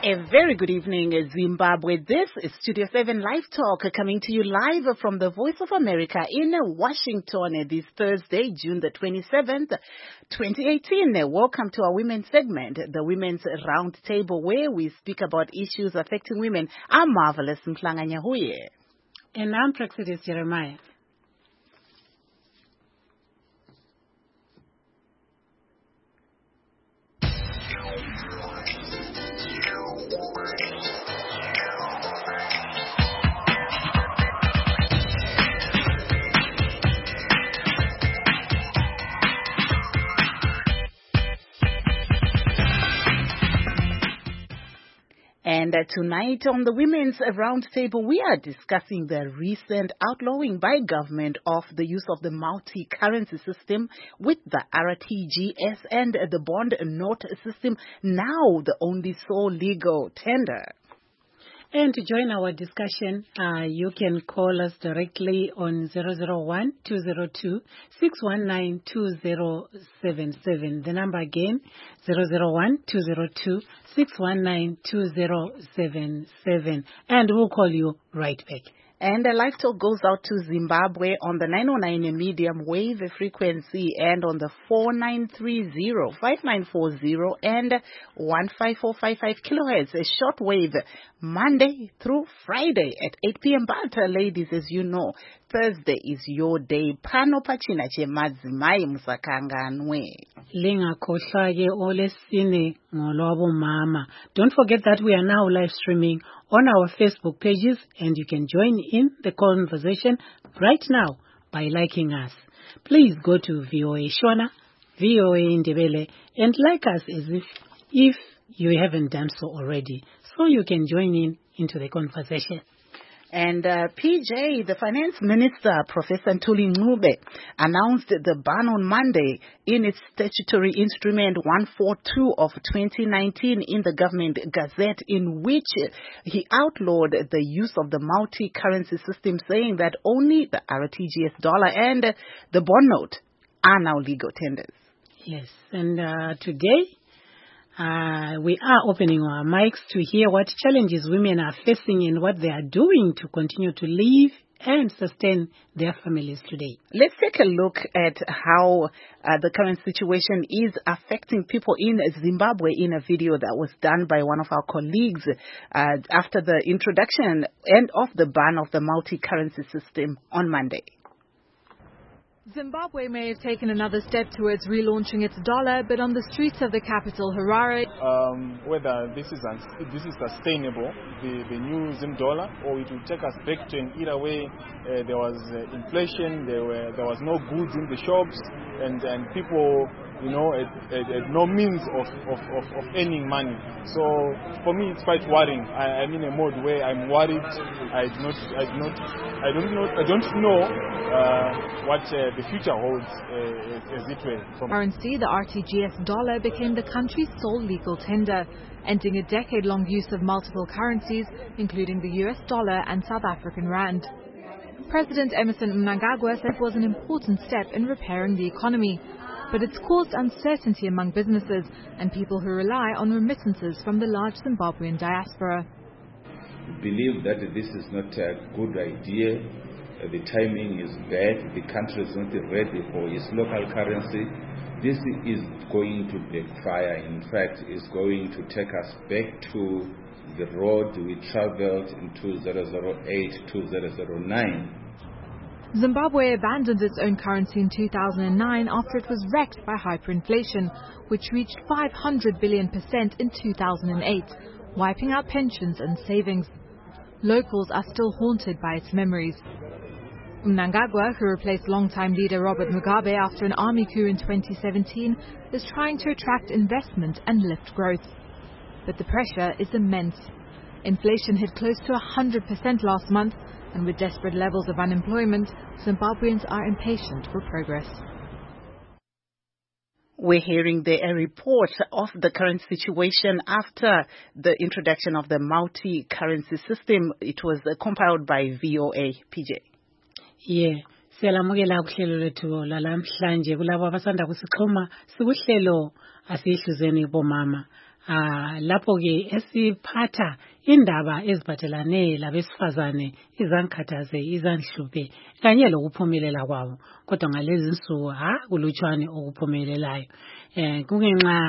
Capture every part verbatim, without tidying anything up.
A very good evening, Zimbabwe. This is Studio seven Live Talk coming to you live from the Voice of America in Washington this Thursday, June the twenty-seventh, twenty eighteen. Welcome to our women's segment, the Women's Roundtable, where we speak about issues affecting women. I'm Marvelous Mhlanga Nyahuye. And I'm Praxidis Jeremiah. And uh, tonight on the Women's Roundtable, we are discussing the recent outlawing by government of the use of the multi-currency system with the R T G S and the bond note system, now the only sole legal tender. And to join our discussion, uh, you can call us directly on zero zero one, two zero two, six one nine, two zero seven seven. The number again, zero zero one, two zero two, six one nine, two zero seven seven. And we'll call you right back. And the Live Talk goes out to Zimbabwe on the nine oh nine medium wave frequency and on the four nine three zero, five nine four zero and one five four five five kilohertz, a short wave, Monday through Friday at eight p.m. But uh, ladies, as you know, Thursday is your day. Pano pachina che madzimai musakanganwe. Linga kohlake olesine ngolwabo mama. Don't forget that we are now live streaming on our Facebook pages, and you can join in the conversation right now by liking us. Please go to V O A Shona, V O A Ndebele, and like us as if if you haven't done so already, so you can join in into the conversation. And uh, P J, the finance minister, Professor Ntuli Ncube, announced the ban on Monday in its statutory instrument one forty-two of twenty nineteen in the government gazette, in which he outlawed the use of the multi-currency system, saying that only the R T G S dollar and the bond note are now legal tenders. Yes, and uh, today Uh, we are opening our mics to hear what challenges women are facing and what they are doing to continue to live and sustain their families today. Let's take a look at how uh, the current situation is affecting people in Zimbabwe in a video that was done by one of our colleagues uh, after the introduction and of the ban of the multi-currency system on Monday. Zimbabwe may have taken another step towards relaunching its dollar, but on the streets of the capital, Harare, um, whether this is this is sustainable, the, the new Zim dollar, or it will take us back to an era where uh, there was uh, inflation, there were there was no goods in the shops, and and people, you know, had, had, had no means of, of, of, of earning money. So for me, it's quite worrying. I, I'm in a mode where I'm worried. I do not, I do not, I don't know, I don't know uh, what uh, the future holds uh, as it were. Currency, the R T G S dollar became the country's sole legal tender, ending a decade-long use of multiple currencies, including the U S dollar and South African rand. President Emmerson Mnangagwa said it was an important step in repairing the economy, but it's caused uncertainty among businesses and people who rely on remittances from the large Zimbabwean diaspora. We believe that this is not a good idea. Uh, the timing is bad. The country is not ready for its local currency. This is going to backfire. In fact, it's going to take us back to the road we traveled in two thousand eight, two thousand nine. Zimbabwe abandoned its own currency in two thousand nine after it was wrecked by hyperinflation, which reached five hundred billion percent in two thousand eight, wiping out pensions and savings. Locals are still haunted by its memories. Mnangagwa, who replaced longtime leader Robert Mugabe after an army coup in twenty seventeen, is trying to attract investment and lift growth. But the pressure is immense. Inflation hit close to one hundred percent last month, and with desperate levels of unemployment, Zimbabweans are impatient for progress. We're hearing the a report of the current situation after the introduction of the multi-currency system. It was uh, compiled by V O A, P J. Yeah. Siyalamukela kuhlelo lethu lalamhlanje kulabo abasanda kusixhuma sikuhlelo asihluzeni bomama. Ah lapho ke esiphatha indaba eziphathelane labesifazane izankathaze izanhluphe kanye lokuphumelela kwabo kodwa ngalezi insuku ha kulutshwane okuphumelelayo eh kungenxa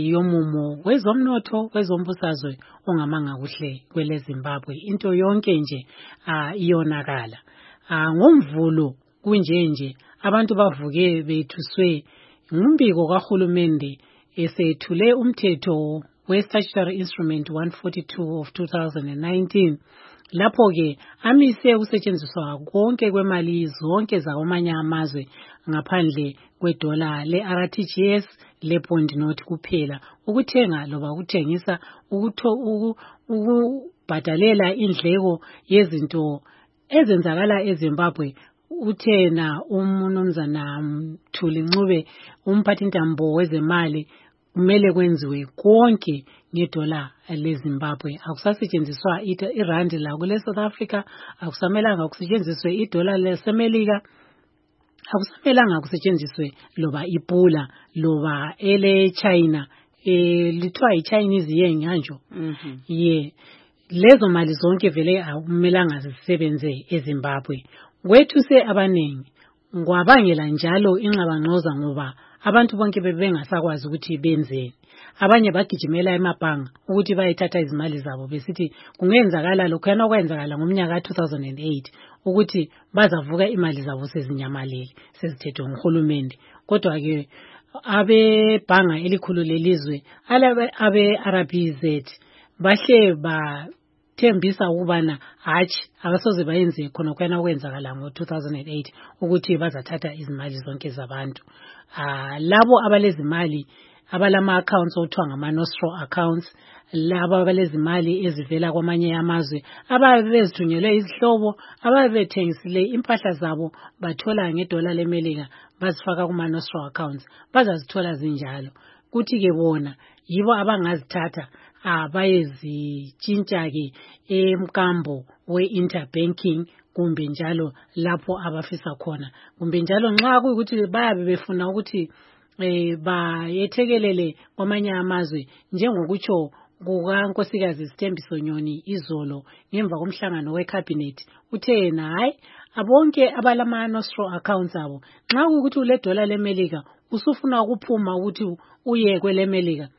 yomumo wezomnotho wezombusazwe ongamanga kuhle kwele Zimbabwe into yonke nje ah iyonakala ah ngomvulo kunje nje abantu bavuke bethuswe ngumbiko kahulumende esethule umthetho we-Statutory Instrument one forty-two of two thousand nineteen lapho ke amise ukusetshenziswa konke kwemali zonke zakwamanye amazwe ngaphandle kwedola le-R T G S le-bond note kuphela ukuthenga loba ukuthengisa ukutho ukubhadalela indleko yezinto ezenzakala eZimbabwe uthena uMnumzana Mthuli Ncube umphathintambo wezemali kumele kwenziwe konke ngedola leZimbabwe akusasetshenziswa irandi la kule South Africa akusamelanga ukusetshenziswe idola leSamelika akusamelanga kusetshenziswe loba ipula loba ele China eh lithiwa iChinese yen kanjalo mhm ye lezo mali zonke vele akumelanga zisebenze eZimbabwe kwethu se abaningi ngwabangela njalo inxabangxoza ngoba abantu bonke bebengasakwazi ukuthi benzeni abanye bagijimela emabhanga ukuthi bayithatha izimali zabo besithi kungenzakala lokho yana kwenzakala ngomnyaka ka two thousand eight ukuthi bazavuka imali zabo sezinyamalele sezithethwe nguhulumende kodwa ke abebhanga elikhulu lelizwe abe R B Z bahle ba thembisa ukubana hathi abasoze bayenze khona kwena kwenzakala ngo two thousand eight ukuthi bazathatha izimali zonke zabantu ah labo abalezimali abalama accounts othiwa ngama nostro accounts labo abalezimali ezivela kwamanye amazwe ababezithunyelwe izihlobo ababethengisile impahla zabo bathola ngedola leMelika bazifaka kuma nostro accounts bazazithola zinjalo kuthi ke bona yibo abangazithatha abayezitshintsha ke emkambo we-interbanking kumbe njalo lapho abafisa khona kumbe njalo nxa kuyikuthi bayabe befuna ukuthi eh bayethekelele kwamanye amazwe njengokutsho kukaNkosikazi Sithembiso Nyoni izolo ngemva komhlangano wecabinet uthe yena hayi abonke abalama nostro accounts abo nxa kuyikuthi ule dollar leMelika usufuna ukuphuma ukuthi uye kweleMelika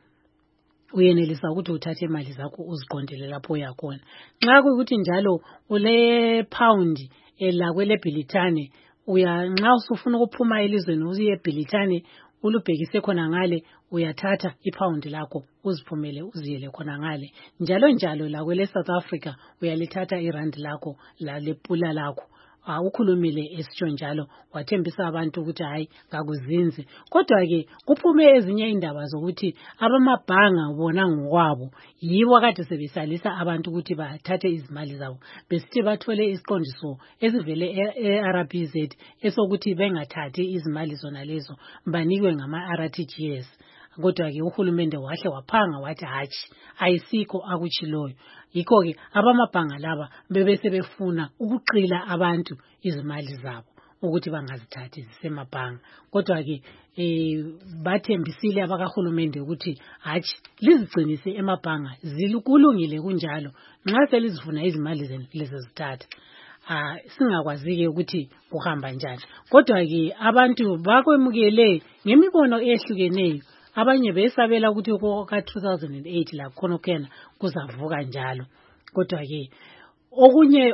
uyenelisa ukuthi uthathe imali zakho uziqondele lapho yakhona nxa kuyikuthi njalo ule pound ela kwele Bhilithane uya nxa usufuna ukuphuma elizweni uye eBhilithane ulubhekise khona ngale uyathatha ipound lakho uziphumele uziyele khona ngale njalo njalo la kwele South Africa uyalithatha irand lakho la lepula lakho ukhulumile esitsho njalo wathembisa abantu ukuthi hayi ngakuzinze kodwa ke kuphume ezinye indaba zokuthi abamabhanga bona ngokwabo yibo kade sebesalisa abantu ukuthi bathathe izimali zabo besithi bathole isiqondiso esivele e-R B Z esokuthi bengathathi izimali zona lezo banikwe ngama R T G S kodwa ke uhulumende wahle waphanga wathi hathi ayisikho akuchiloyo yikho ke abamabhanga laba bebese befuna ukuqila abantu izimali zabo ukuthi bangazithathi zisemabhanga kodwa ke eh bathembisile abakahulumende ukuthi hathi lizigcinise emabhanga zilukulungile kunjalo nxa selizifuna izimali zenu lezi zithatha ah singakwazi ke ukuthi kuhamba njani kodwa ke abantu bakwemukele ngemibono ehlukeneyo abanye besabela ukuthi ka two thousand eight la khona kena kuzavuka njalo kodwa ke okunye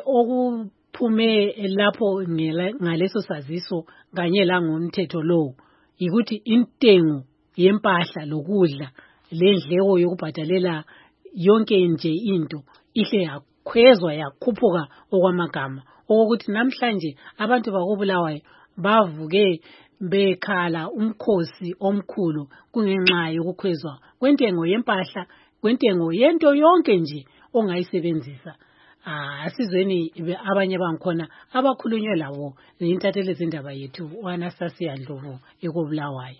okuphume lapho ngaleso saziso kanye la ngomthetho lo ukuthi intengo yempahla lokudla lendleko yokubhadalela yonke nje into ihle yakhwezwa yakhuphuka okwamagama ukuthi namhlanje abantu bakobulawayo bavuke bekhala umkhosi omkhulu kungenxa yokukhwezwa kwentengo yempahla kwentengo yento yonke nje ongayisebenzisa asizweni abanye bangikhona abakhulunywe lawo intatheli zindaba yethu uAnastasia Ndlovu ekobulawayo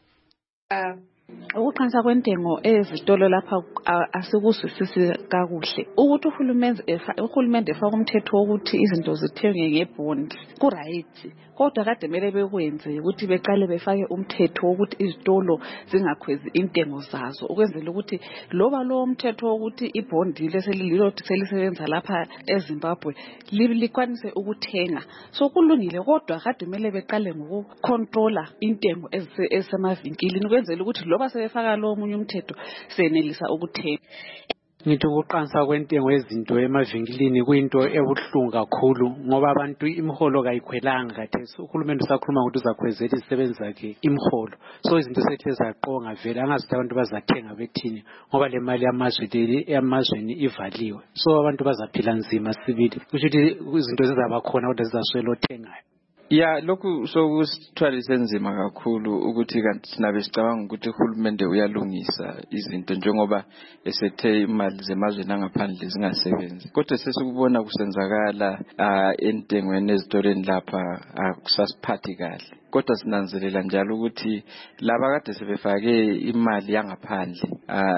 ukuqhansa kwentengo ezitolo lapha asikuzwisisi kakuhle ukuthi uhulumende uhulumende efaka umthetho wokuthi izinto zithengwe ngebond ku right kodwa kade mele bekwenze ukuthi beqale befake umthetho wokuthi izitolo zingakhwezi intengo zazo ukwenzela ukuthi loba lo umthetho wokuthi ibondi leselililo selisebenza lapha eZimbabwe likwanise ukuthenga so kulungile kodwa kade mele beqale ngokucontrola intengo esemavinkilini ukwenzela ukuthi loba sebefaka lo omunye umthetho senelisa ukuthenga. Ngithi ukuqansa kwentengo yezinto emavinkilini kuyinto ebuhlungu kakhulu ngoba abantu imiholo kayikhwelanga khathesi uhulumeni usakhuluma ukuthi uzakhwezela izisebenzi zakhe imiholo so izinto sethe zaqonga vele angazi abantu bazathenga bethini ngoba le mali yamazwe yamazweni ivaliwe so abantu bazaphila nzima sibili kusho ukuthi izinto zizaba khona kodwa zizaswela othengayo. Ya lokhu sokusithwalisa enzima kakhulu ukuthi kanti sinabe sicabanga ukuthi uhulumende uyalungisa izinto njengoba esethe imali zemazweni angaphandle zingasebenzi kodwa sesikubona kusenzakala entengweni ezitoleni lapha akusasiphathi kahle kodwa sinanzelela njalo ukuthi laba kade sebefake imali yangaphandle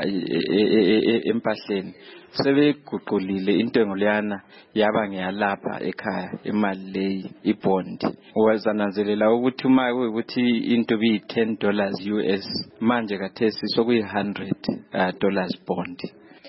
empahleni sebeguqulile intengo leyana yaba ngeyalapha ekhaya imali leyi ibond wazananzelela ukuthi uma ukuthi into bi ten dollars U S manje kathesi sokuyi one hundred dollars bond.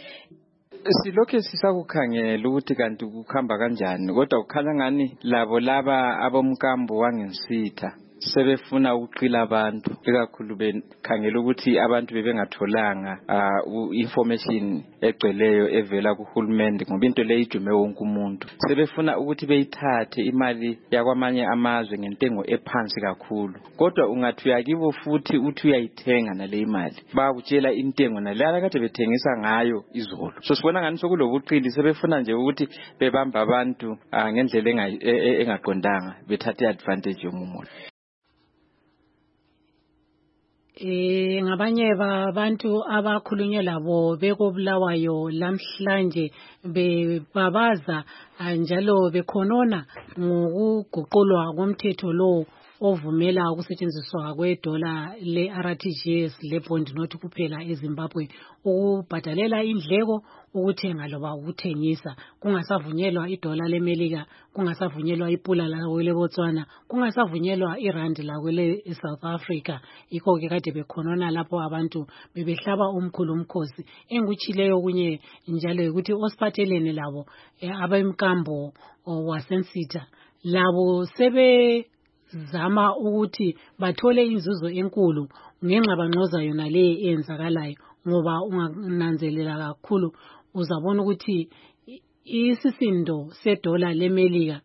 Silokhe sisakukhangela ukuthi kanti kukhamba kanjani kodwa kukhanya ngani labo laba abomkambo wangensitha sebefuna ukuqila abantu ekakhulu bekhangela ukuthi abantu bebengatholanga information egcweleyo evela kuhulumende ngoba into le ijume wonke umuntu sebefuna ukuthi beyithathe imali yakwamanye amazwe ngentengo ephansi kakhulu kodwa ungathi uyakibo futhi uthi uyayithenga nale imali bakutshela intengo nalala kade bethengisa ngayo izolo so sibona ngani sokulobuqili sebefuna nje ukuthi bebamba abantu ngendlela engaqondanga bethathe advantage yomumuntu. Eh ngabanye babantu abakhulunywe labo bekobulawayo lamhlanje bebabaza njalo bekhonona ngokuguqulwa komthetho lo ovumela ukusetshenziswa kwedola le-R T G S le-bond nothi kuphela eZimbabwe ukubhadalela indleko ukuthenga loba ukuthengisa kungasavunyelwa idola leMelika kungasavunyelwa ipula lawo leBotswana kungasavunyelwa irandi lawo leSouth Africa ikho ke kade bekhonona lapho abantu bebehlaba umkhulu umkhosi engutshileyo kunye njalo ukuthi osiphathelene labo abemkambo wasensitha labo sebe zama ukuthi bathole inzuzo enkulu ngenxa banqoza yona le eyenzakalayo ngoba ungananzelela kakhulu uzabona ukuthi isisindo sedola leMelika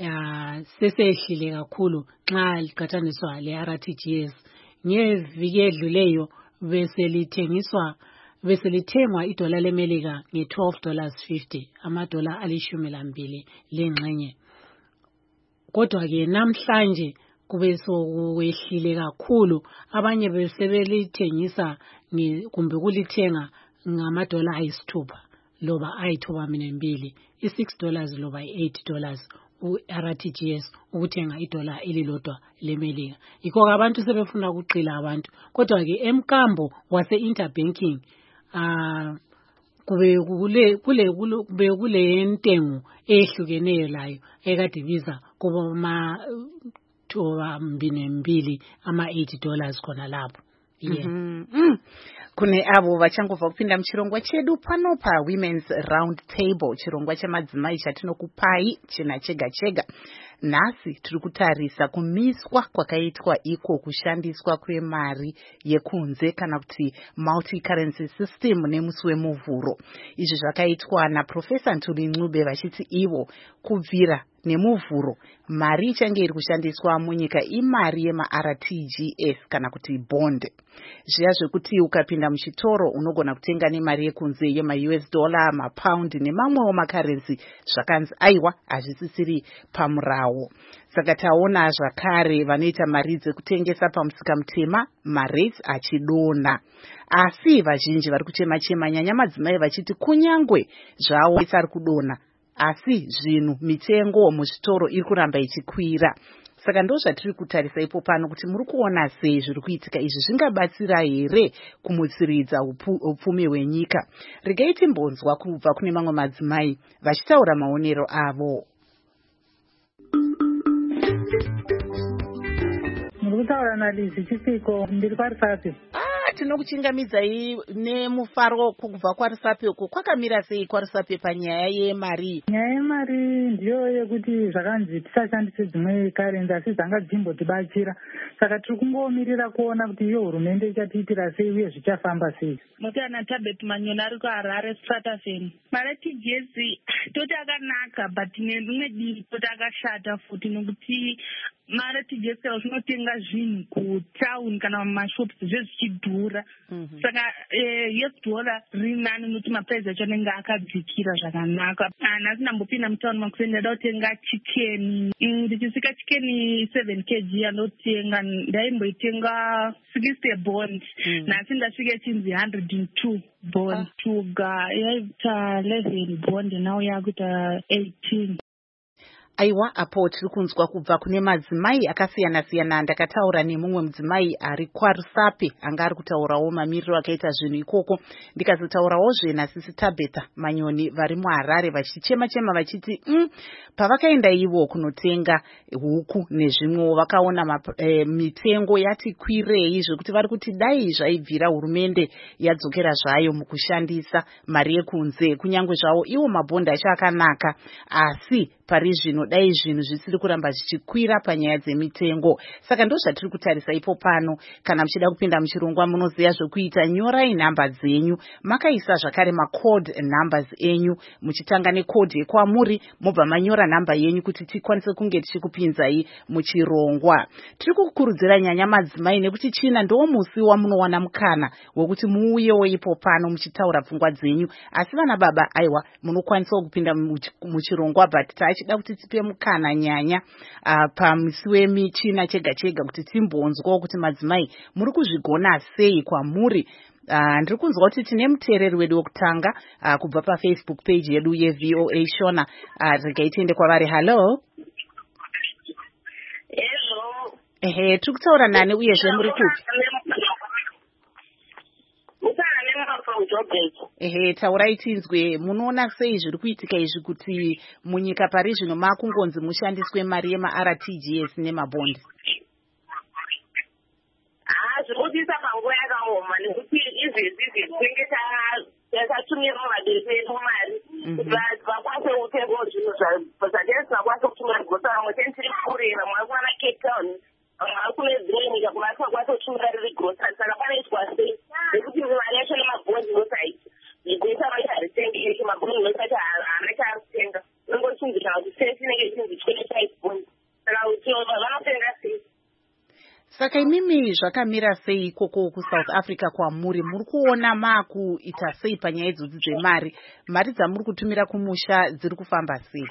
sesehlile kakhulu nxa liqhathaniswa le-R T G S ngeviki edluleyo beselithengiswa beselithengwa idola leMelika nge-twelve dollars fifty amadola alishumi lambili lengxenye kodwa ke namhlanje kube sokwehlile kakhulu abanye besebelithengisa kumbe kulithenga ngamadola ayisithupha loba ayithoba minembili i-six dollars loba i-eight dollars u-R T G S ukuthenga idola elilodwa leMelika yikho abantu sebefuna ukuqila abantu kodwa ke emkambo wase interbanking ah kube kule kule kube kule ntengo ehlukeneyo layo ekade biza kuba ma thoba mbili ama eighty dollars khona lapho. Yeah. Mm -hmm. Kune abo vachangobva kupinda muchirongwa chedu pano pa Women's Round Table chirongwa chamadzimai chatinokupai china chega chega. Nhasi tiri kutarisa kumiswa kwakaitwa iko kushandiswa kwemari yekunze kana kuti multi currency system nemusi wemuvhuro. Izvi zvakaitwa naProfesa Ntuli Ncube vachiti ivo kubvira nemuvhuro mari ichange iri kushandiswa munyika imari yema-R T G S kana kuti bond. Zviya zvekuti ukapinda muchitoro unogona kutenga nemari yekunze yema-U S dollar, mapound nemamwewo makarensi zvakanzi aiwa hazvisisiri pamurawo. Saka taona zvakare vanoita mari dzekutengesa pamusika mutema marates achidona. Asi vazhinji vari kuchema chema nyanya madzimai vachiti kunyangwe zvawo ari kudona asi zvinhu mitengo muzvitoro iri kuramba ichikwira. Saka ndo zvatiri kutarisa ipo pano kuti muri kuona sei zviri kuitika izvi zvingabatsira here kumutsiridza upfumi hwenyika. Regai timbonzwa kubva kune mamwe madzimai vachitaura maonero avo. muri kutaura naLizzy Chipiko, ndiri kwaRisapi. Ah, tinokuchingamidzai nemufaro kubva kwaRisapi uko. Kwakamira sei kwaRisapi panyaya yemari? Nyaya yemari ndiyo yekuti zvakanzi tisashandise dzimwe karenzi asi dzanga dzimbotibatsira. Saka tiri kungomirira kuona kuti iyo hurumende ichatiitira sei uye zvichafamba sei. Mutana Tabet Manyona ari kuHarare Stratafen. Mari T G S toti akanaka but nerimwe divi toti akashata futi nokuti mari T G S zvinotenga zvinhu kutauni kana mumashops zvezvichidhura. Saka yes dollar rinani nokuti mapuraizi acho anenge akadzikira zvakanaka. Nhasi ndambopinda mutauni makuseni ndada kutenga chicken. Ndichisvika chicken seven kilograms andotenga ndaimboitenga sixty bond. Nhasi ndasvika chinzi one hundred two bond. Sugar yaita eleven bond now yakuita eighteen. Aiwa, apo tiri kunzwa kubva kune madzimai akasiyana-siyana. Ndakataura nemumwe mudzimai ari kwaRisapi anga ari kutaurawo mamiriro akaita zvinhu ikoko. Ndikazotaurawo naSisi Tabetha Manyoni vari muHarare vachichema-chema vachiti mm, pavakaenda ivo kunotenga huku nezvimwewo vakaona e, mitengo yati kwirei zvekuti vari kuti dai zvaibvira hurumende yadzokera zvayo mukushandisa mari yekunze. Kunyange zvavo iwo mabhondi acho akanaka, asi pari zvino dai zvinhu zvisiri kuramba zvichikwira panyaya dzemitengo. Saka ndo zvatiri kutarisa ipo pano. Kana muchida kupinda muchirongwa munoziva zvokuita, nyorai nhamba dzenyu, makaisa zvakare macode numbers enyu, muchitanga necode yekwamuri mobva manyora nhamba yenyu kuti tikwanise kunge tichikupinzai muchirongwa. Tiri kukurudzira nyanya madzimai nekuti china ndo musi wamunowana mukana wekuti muuyewo ipo pano muchitaura pfungwa dzenyu. Asi vana baba, aiwa, munokwanisa kupinda muchirongwa but tachida kuti tipe mukana nyanya uh, pamusi wemichina chega chega kuti timbonzwawo kuti madzimai muri kuzvigona sei kwamuri. Uh, ndiri kunzwa kuti tine muteereri wedu wekutanga uh, kubva paFacebook page yedu yeV O A Shona. Uh, regaitende kwavari. Hello. Hello. Ehe, tiri kutaura nani uyezve muri kupi? Ehe, taurai tinzwe. Munoona sei zviri kuitika izvi kuti munyika pari zvino makungonzi mushandiswe mari yemaR T G S nemabondi? Ah, zvinodisa panguva yakaoma nekuti izvezvi zvinenge takatumira mumabese edu mari kuti vakwanise kutengawo zvinhu zvazvatiye tisingakwanise kutumira kugrosari. Vamwe tiri kurera, mwe kuna Cape Town, vamwe kune dzimwe nyika kuvasikakwanise kutumira riri grosari. Saka panoitwa sei nekuti mari yacho nemabondi nosaiti igwesa vaita haritenge icho mabondi nosati haana chaaritenga. Unongochinzikana kuti sei chinenge chinzi twenty five bondi. Saka kuti vanotenga sei? Saka imimi zvakamira sei ikoko kuSouth Africa kwamuri? Muri kuona makuita sei panyaya idzodzi dzemari? Mari dzamuri kutumira kumusha dziri kufamba sei?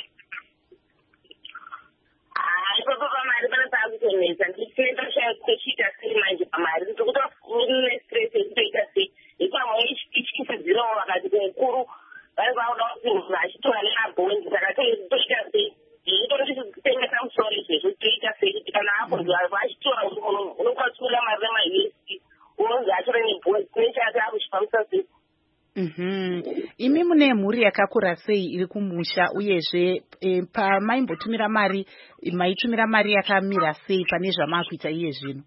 Ah, ipapo pamari panopaa kutonesa. Ndichinenda kuchiita sei manje pamari? Ndikuti une stress yekutoita sei? Ipamwe ichikisidzirawo vakati kumukuru vari vauda kuti munhu achitora nemabondi. Saka toita sei? Nditotengesa musoro izvezvo toita sei kuti kana akonzi achitora unokwatsura mari rema-U S D unonzi atore nebondi nechati akuchifambisa sei? Mhm. Imi mune mhuri yakakura sei iri kumusha uyezve e, pamaimbotumira mari maitumira mari yakamira sei pane zvamakuita iye zvino?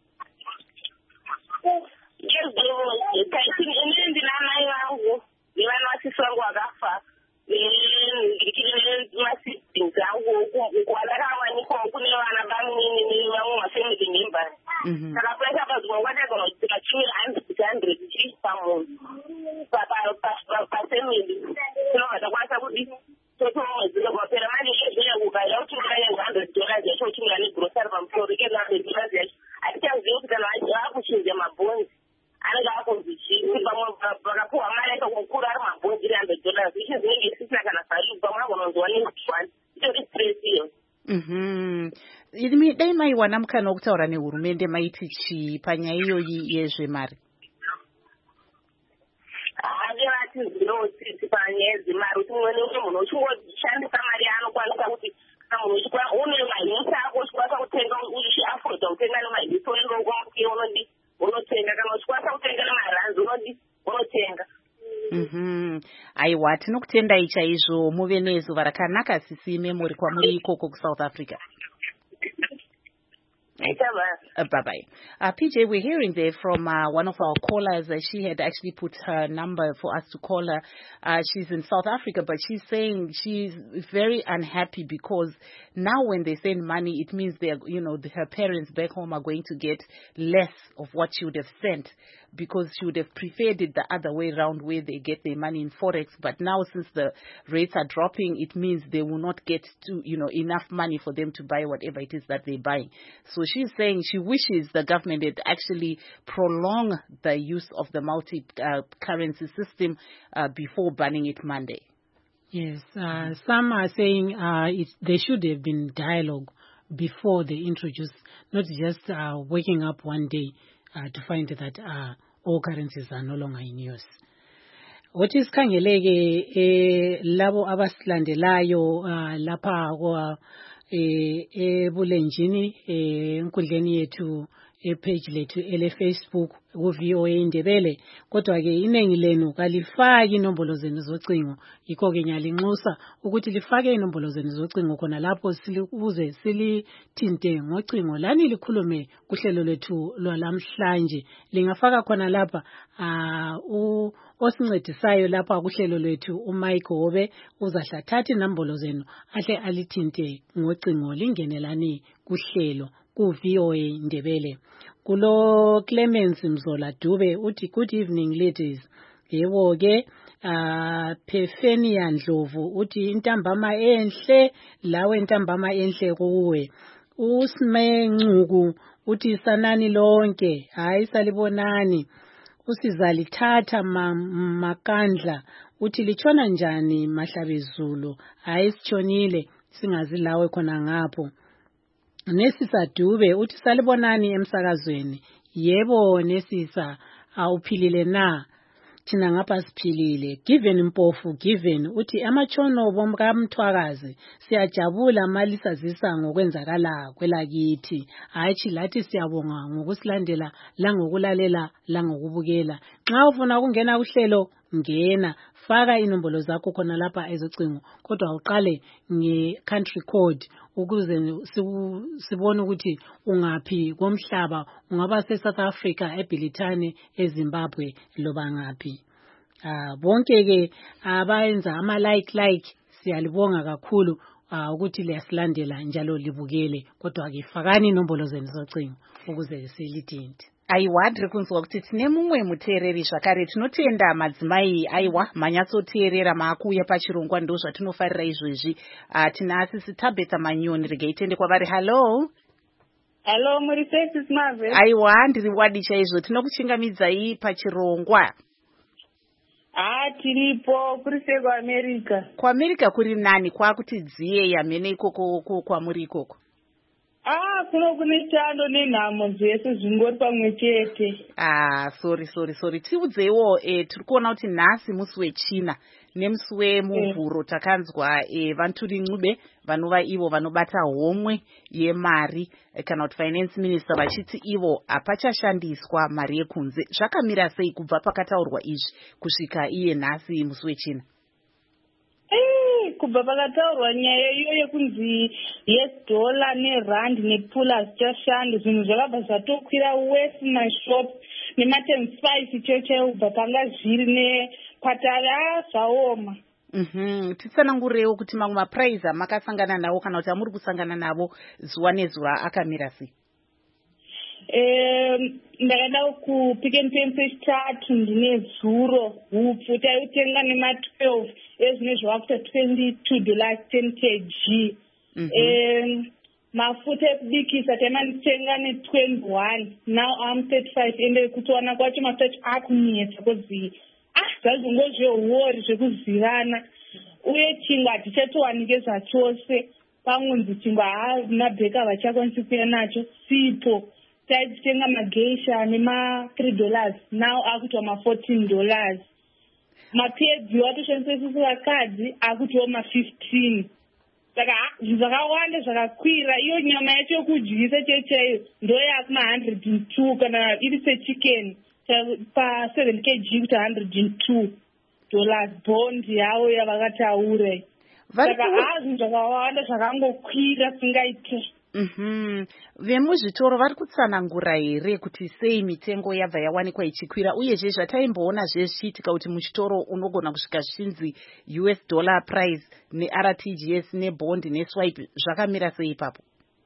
Inini ndina mai vangu nevana vasisi vangu vakafa nemasiblings angu kwandakawanikwawo kune vana vamweni nevamwe mafamily members. Saka pesa padzimwe nguva ndagona kuti tikachumira hundred hundred chii pamunhu pafamily tinobva takwanisa kuti totowo mwedzi nekupera mari yezvenya kukaida kutumira ne-hundred dollars yacho kutumira negrosari pamusoro ke-hundred dollars yacho hatichazivi kuti kana vakuchinja mabhondi anenge akunzi chii pamwe vakapuhwa mari yacho kumukuru ari mabhondi re-hundred dollars ichi zvinenge zvisina kana value pamwe agononzwa ne-one itori stress iyo. Mhm. Imi dai maiwana mukana wokutaura nehurumende maiti chii panyaya iyoyi yezvemari? Havatiziviwo tsitsi panyaya dzemari kuti mumwe neumwe munhu uchingoshandisa mari yaanokwanisa kuti kana munhu une mahisi ako uchikwanisa kutenga uchiafoda kutenga nemahisi oenda kwamuke unodi unotenga, kana uchikwanisa kutenga nemaranzi unodi unotenga. Mhm. Aiwa, tinokutendai chaizvo. Muve nezuva rakanaka Sisi Memory kwamuri ikoko kuSouth Africa. Uh, bye-bye. Uh, P J, we're hearing there from uh, one of our callers. Uh, she had actually put her number for us to call her. Uh, she's in South Africa, but she's saying she's very unhappy because now when they send money, it means they're, you know, the, her parents back home are going to get less of what she would have sent, because she would have preferred it the other way around, where they get their money in Forex. But now, since the rates are dropping, it means they will not get to, you know, enough money for them to buy whatever it is that they're buying. So she's saying she wishes the government had actually prolonged the use of the multi-currency uh, system uh, before banning it Monday. Yes, uh, some are saying uh, it, there should have been dialogue before they introduce, not just uh, waking up one day uh, to find that uh, all currencies are no longer in use. What is khangeleke eh, labo abasilandelayo uh, lapha kwa ebulenjini enkundleni yethu epage lethu ele Facebook ku V O A Indebele, kodwa ke inengi lenu kalifaki inombolo zenu zocingo, yikho ke ngiyalinxusa ukuthi lifake inombolo zenu zocingo khona lapho silibuze silithinte ngocingo lani likhulume kuhlelo lethu lwalamhlanje. Lingafaka khona lapha uh, osincedisayo lapha kuhlelo lwethu uMike Hobe uzahlathatha inombolo zenu ahle alithinte ngocingo lingenelani kuhlelo ku V O A Indebele. Kulo Clemens Mzola Dube uthi good evening ladies. Yebo ke uh, Pefenia Ndlovu uthi intambama enhle lawe intambama enhle kuwe. Usime Ncuku uthi sanani lonke hayi salibonani. Usizalithatha makandla uthi lichona njani Mahlabezulu hayi sichonile singazi lawe khona ngapho. Nesisa Dube uthi salibonani emsakazweni. Yebo Nesisa awuphilile na? Thina ngapha siphilile. Given Mpofu given uthi amachono bomkamthwakazi siyajabula malisa zisa ngokwenzakala kwelakithi. Hayi lathi siyabonga ngokusilandela la ngokulalela la ngokubukela. Nxa ufuna ukungena kuhlelo ngena, faka inombolo zakho khona lapha ezocingo, kodwa uqale nge-country code ukuze sibone ukuthi ungaphi komhlaba, ungaba se-South Africa, eBrithani, eZimbabwe loba ngaphi. Ah bonke ke abayenza ama like like siyalibonga kakhulu ukuthi liyasilandela njalo libukele, kodwa ke fakani inombolo zenu zocingo ukuze silithinte. Aiwa ndiri kunzwa kuti tine mumwe muteereri zvakare. Tinotenda madzimai aiwa manyatsoteerera maakuuya pachirongwa, ndo zvatinofarira izvozvi. Uh, tina Asisi Tabetha Manyoni, regai tende kwavari. Hello. Hello, muri sei Marvel? Aiwa ndiri wadi chaizvo. Tinokuchingamidzai pachirongwa. Ah, tiripo kuri sei kuAmerica. KuAmerica kuri nani? Kwakuti dziye yamene ikoko kwamuri ikoko. Ah, kuno kune chando nenhamo zvese zvingori pamwe chete. Ah, sorry sorry sorry. Tiudzewo eh tiri kuona kuti nhasi musi wechina nemusi wemuvhuro takanzwa eh Vanturi Ncube vanova ivo vanobata homwe yemari kana kuti finance minister vachiti ivo hapachashandiswa mari yekunze. Zvakamira sei kubva pakataurwa izvi kusvika iye nhasi musi wechina? Kubva pakataurwa nyaya iyo yekunzi yes dollar nerand nepula zvichashanda, zvinhu zvakabva zvatokwira west mashop nematen spice cheche ubva panga zviri nekwatara zvaoma. Mhm, titsanangurewo kuti mamwe maprize makasangana nawo kana kuti amuri kusangana navo zuva nezuva akamira sei? Eh, ndakaenda kuPick n Pay pechitatu ndine zuro hupfu taitenga nema twelve ezvine zvakuita twenty-two dollars ten kilograms. Mm-hmm. Eh, mafuta ekubikisa taimanditenga ne-twenty-one, now I'm thirty-five, ende kutowana kwacho mafuta akunetsa kozi ah zvazvingozvehori zvekuzivana, uye chingwa hatichatowanike zvachose pangunzi chingwa havana bheka vachakwanisi kuya nacho sipo. Taitenga mageisha nema three dollars, now akutwa ma fourteen dollars. Mapedzi watoshandisa sisi vakadzi akutwa ma fifteen. Saka zvakawanda zvakakwira. Iyo nyama yacho yokudyisa checheyo ndo yakuma one hundred and two, kana iri sechicken pa seven kilograms kuti one hundred and two dollars bond yawo yavakataura. Saka hazvinhu zvakawanda zvakangokwira singaite. Mhm. Vemuzvitoro vari kutsanangura here kuti sei mitengo yabva yawanikwa ichikwira uyezve zvataimboona zvichiitika kuti muchitoro unogona kusvika zvichinzi U S dollar price neR T G S nebond neswipe zvakamira sei ipapo?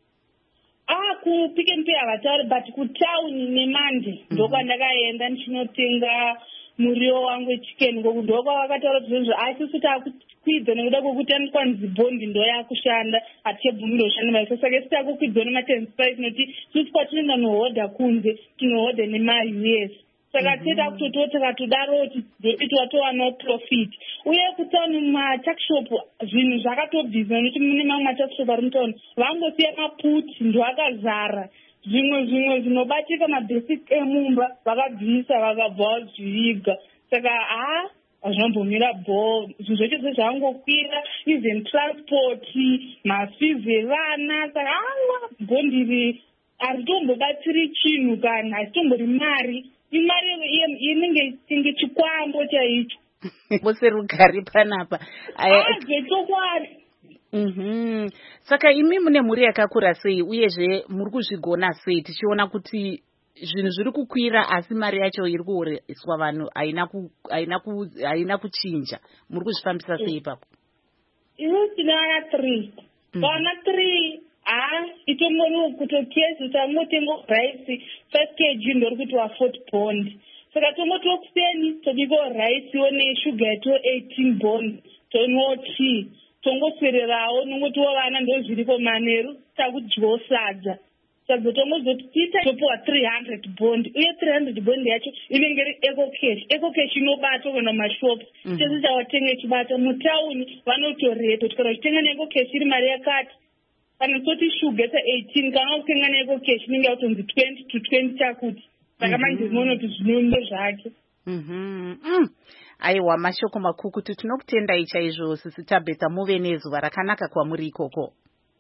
Ah, ku Pick n Pay havatauri, but kutauni nemande ndokwandakaenda ndichinotenga muriwo wangu wechicken ngoku ndoko vakataura kuti zvezvo aisusu takukwidza nekuda kwokuti andikwanisi bhondi ndo yakushanda hatichebvumi ndoshanda maiko saka isi takukwidza nematenspice noti susu kwatinoenda nohodha kunze tinohodha nema-U S saka teta kutotiwo takatodaroti ndoti twatowanawo profit uye kutauni mumatakshop zvinhu zvakatobhiza nokuti mune mamwe matakshop ari mutauni vangosiya maputi ndo akazara zvimwe zvimwe zvinobatika mabasic emumba vakabvisa vakabva vazviviga saka ha hazvinombomira bho zvinhu zvese zvezvangokwira even transport mafees evana saka awa bhondiri haritombobatsiri chinhu kana hazitombori mari imari inenge tinge chikwambo chaicho bose rugari panapa zvechokwadi. Mhm. Saka imi mune mhuri yakakura sei uyezve muri kuzvigona sei tichiona kuti zvinhu zviri kukwira asi mari yacho iri kuoreswa vanhu haina ku haina ku haina kuchinja muri kuzvifambisa sei ipapo? Ino tina vana three. Vana three ah itomoni kutokezi tamotenga rice five kilograms ndori kuti wa forty bond. Saka tomoto kuseni tobiko rice one sugar to eighteen bond tonwo tea. Tongoswererawo nongoti vana ndo zviripo manheru takudyawo sadza sadza tongozoti tiita topiwa three hundred bond uye three hundred bond yacho inenge iri eco cash eco cash inobata kana mashops chese chawatenga ichibata mutauni vanotoreto tikara kutenga neeco cash iri mari yakati kana toti shuga ta eighteen kana kutenga neeco cash inenge yakutonzi twenty to twenty chakuti saka manje zvinonoti zvinonde zvake. Mhm. Aiwa, mashoko makukutu tinokutendai chaizvo sisi Tabitha, muve nezuva rakanaka kwamuri ikoko.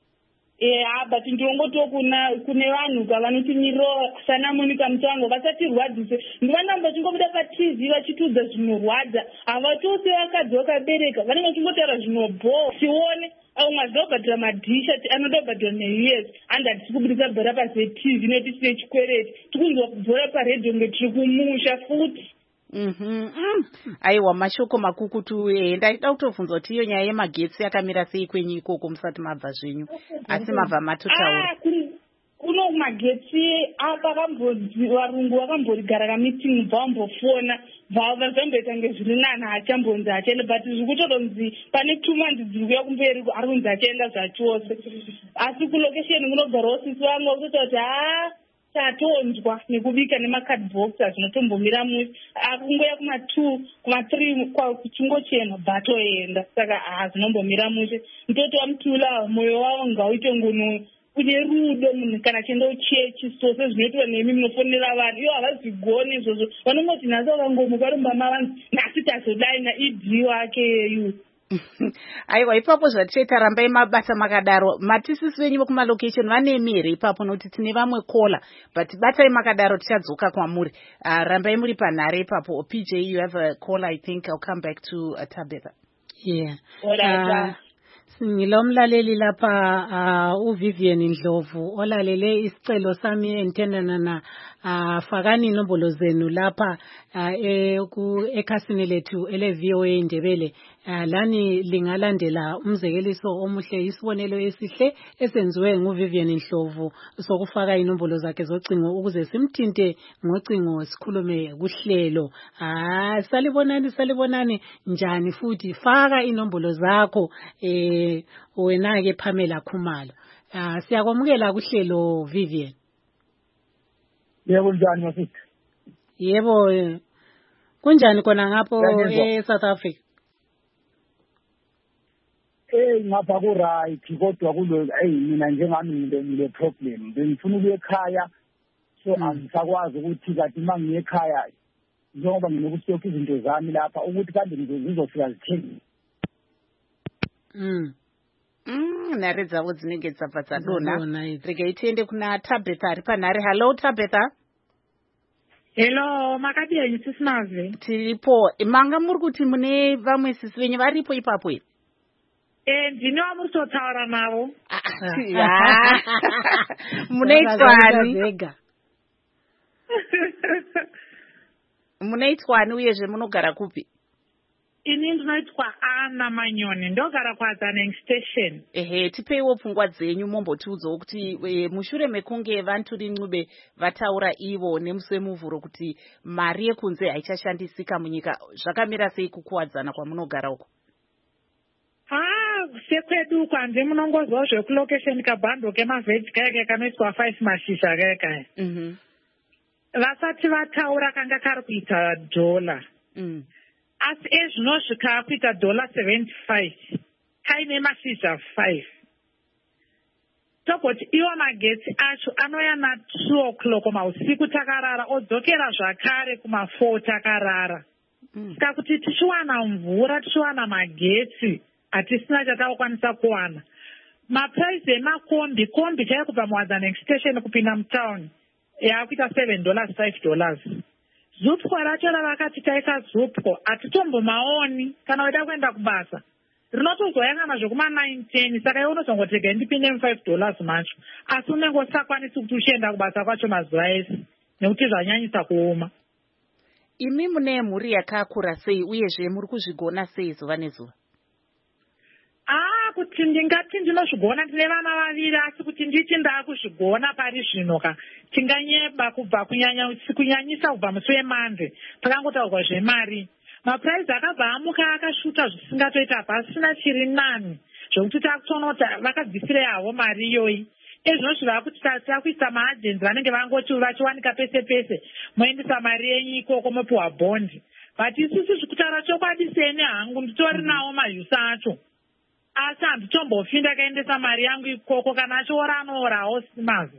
Yeah, but ndongoto kuna kune vanhu kavanoti nyiro sana Monica Mutango vasatirwadzise ndivana chingobuda pa T V vachitudza zvinorwadza havatose vakadzi vakabereka vanenge vachingotaura zvinobho tione au madhobhadhira madhisha anodobhadhira ne-U S and hatisi kubudisa bhora paze-T V noti tine chikwereti tikunzwa bhora paredhiyo ngetiri kumusha futi. Mhm. Aiwa, mashoko makukutu eh ndaida kutobvunza kuti iyo nyaya yemagetsi yakamira sei kwenyu ikoko musati mabva zvenyu asi mabva matotaura. Ah, kuno magetsi akakambozi varungu vakamborigara kameeting vambofona vava zvamboita ngezviri nani hachambonzi achaenda but zvikutotonzi pane two months dziri kuya kumberi ari kunzi achaenda zvachose asi kulokesheni kunogarawo sisi vangu vakutota kuti haa tatonzwa nekubika nemakadbox azvinotombomira musi akungoya kuma-two kuma-three kuchingochena batoenda saka hazvinombomira mushe mutoti wamutula mwoyo wavo ngauite ngono une rudo munhu kana achienda kuchechi sose zvinoitwa nemi munofonera vanhu ivo havazvigoni izvozvo vanongoti nhasi vakangomuka rumba mavanzi nhasi tazodai naid wake yeyu. Aiwa, ipapo zvatita rambai mabasa makadaro matisisi venyu vokumalocation vanemi here ipapo nokuti tine vamwe kola but batai makadaro tichadzoka kwamuri. Uh, rambai muri panhare ipapo. P J, you have a call. I think I'll come back to uh, Tabitha. Yeah. Uh, ngilomlaleli lapha uh, uVivian Ndlovu olalele isicelo sami entendana na uh, fakani inombolo zenu lapha uh, e, ku ekhasini lethu ele V O A Ndebele uh, lani lingalandela umzekeliso omuhle isibonelo esihle esenziwe nguVivian Ndlovu sokufaka inombolo zakhe zocingo ukuze simthinte ngocingo sikhulume kuhlelo. Ah, salibonani salibonani njani futhi faka inombolo zakho eh wena ke Pamela Khumalo. Ah, siyakwamukela kuhlelo Vivian. Yebo njani mafiki? Yebo. Kunjani kona ngapho e South Africa? Eh ngapha ku right kodwa kulo hey mina njengami ngile problem bengifuna ukuya ekhaya so angisakwazi ukuthi kathi mangiye ekhaya njengoba nginokustock izinto zami lapha ukuthi kanti ngizofika zithenga. Mm. Mm, nhare dzavo dzinenge dzabva dzadonha. Rega tiende kuna Tabitha ari panhare. Hello Tabitha. Hello, makadini sisi Mave. Tiripo. Manga muri kuti mune vamwe sisi venyu varipo ipapo here? Eh, ndini wamuritotaura navo. Munoitwani? Munoitwani uyezve munogara kupi? Ini ndinoitwa Ana Manyoni, ndogara kwaZaneng Station. Ehe, tipeiwo pfungwa dzenyu mombotiudzawo kuti e, mushure mekunge Vanturi Ncube vataura ivo nemusi wemuvhuro kuti mari yekunze haichashandisika munyika, zvakamira sei kukuwadzana kwamunogara uko? Ah, sekwedu kwanze munongozwawo zvekulokesheni kabhando kemavheji kaya kanoiswa five mashizha kaya kaya. Mhm. Vasati vataura kanga kari kuita dola. Mm. Asi ezvinosvika kuita dola seventy-five kaine mashizha five. Toboti iwo magetsi acho anouya na two o'clock mausiku takarara odzokera zvakare kuma four takarara. Saka mm. kuti tichiwana mvura tichiwana magetsi hatisina chatakwanisa kuwana. Maprice emakombi kombi chaiyo kubva muWadzaneng Station kupinda mutauni yakuita seven dollars five dollars. Zupco racho ravakati taisa Zupco hatitombomaoni kana weda kuenda kubasa. Rinotozoyangana zvekuma nine ten saka iwe unozongotega indipinde mu five dollars macho. Asi unenge usakwanisi kuti uchienda kubasa kwacho mazuva ese nekuti zvanyanyisa kuoma. Imi mune mhuri yakakura sei uyezve muri kuzvigona sei zuva nezuva? Ah, kuti ndingati ndinozvigona ndine vana vaviri asi kuti ndichi ndakuzvigona pari zvino ka tinganyeba kubva kunyanya kunyanyisa kubva musi weMande pakangotaurwa zvemari. Maprice akabva amuka akashuta zvisingatoita pasina chiri nani zvokuti takutonota vakabvisire havo mari iyoyi. Ezvinosviva kuti takuisa maagenzi vanenge vangoti vachiwanika pese pese moendesa mari yenyu ikoko mopiwa bhondi. But isusu zvekutaura chokwadi seni hangu nditori nawo mayusa acho. Asi handitombofi ndakaendesa mari yangu ikoko kana achiora anoораwo simazi.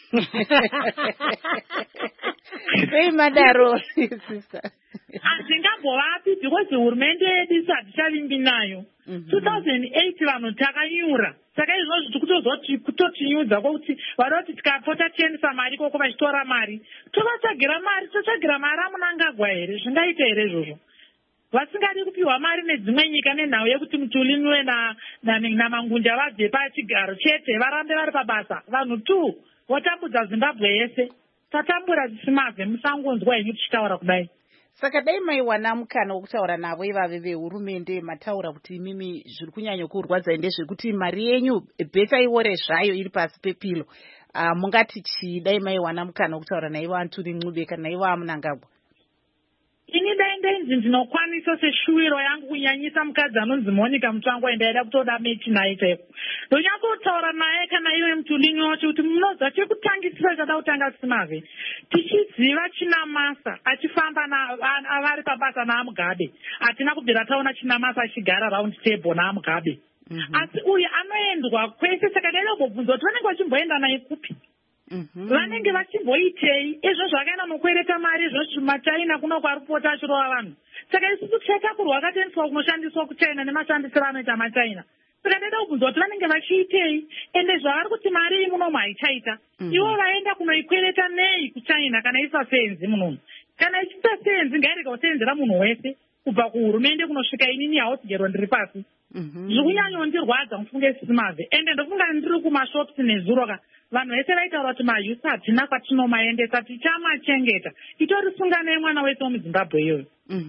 Sei madaro sister? Handingambovapi because hurumende yedu isi hatichavimbi nayo. two thousand eight vanhu takanyura. Saka izvozvo tikutozoti kutotinyudza kwokuti vanoti tikapota tiendesa mari ikoko vachitora mari. Tovatsvagira mari, totsvagira mari amunangagwa here? Zvingaita here izvozvo? Vasingadi kupiwa mari nedzimwe nyika nenhau yekuti Mutuli Ncube naMangunja vabve pachigaro chete varambe vari pabasa. Vanhu tu votambudza Zimbabwe yese. Tatambura tisimabve musangonzwa henyu tichitaura kudai. Saka dai maiwana mukana wokutaura navo ivave vehurumende mataura kuti imimi zviri kunyanya kurwadza ndezvekuti mari yenyu bheta iore zvayo iri pasi pepilo. Uh, mungati chii dai maiwana mukana wokutaura naivo Vanturi Ncube kana naivo Amunangagwa? Ini dai ndainzi ndinokwanisa seshuwiro yangu kunyanyisa mukadzi anonzi Monica Mutsvangwa ndaida kutoda mechi naye chaipo. Ndonyatsotaura naye kana iwe Mutuli Ncube kuti munoza chekutangisira chada kutanga simave. Tichiziva Chinamasa achifamba avari pabasa naAmugabe. Hatina kubvira taona Chinamasa achigara round table naAmugabe. Asi uyu anoendwa kwese saka ndaida kubvunza kuti vanenge vachimboenda naye kupi? Vanenge vachimboitei izvo zvakaenda nokwereta mari izvo maChina kuno kwaripota achirova vanhu. Saka isusu tichaitakurwa akatendeserwa kunoshandiswa kuChina nemashandisiro anoita maChina. Saka ndaida kubvunza kuti vanenge vachiitei ende zvavari kuti mari iyi munomu haichaita. Ivo vaenda kunoikwereta nei kuChina kana isasenzi munomu. Kana ichisasenzi ngairega kusenzera munhu wese kubva kuhurumende kunosvika inini hawo tigero ndiri pasi. Zviri kunyanyondirwadza mufunge simave ende ndofunga ndiri kumashops nezuro ka vanhu vese vaitaura kuti mayusa hatina kwatinomaendesa tichamachengeta. Itori sungano yemwana wese womuZimbabwe iyoyo.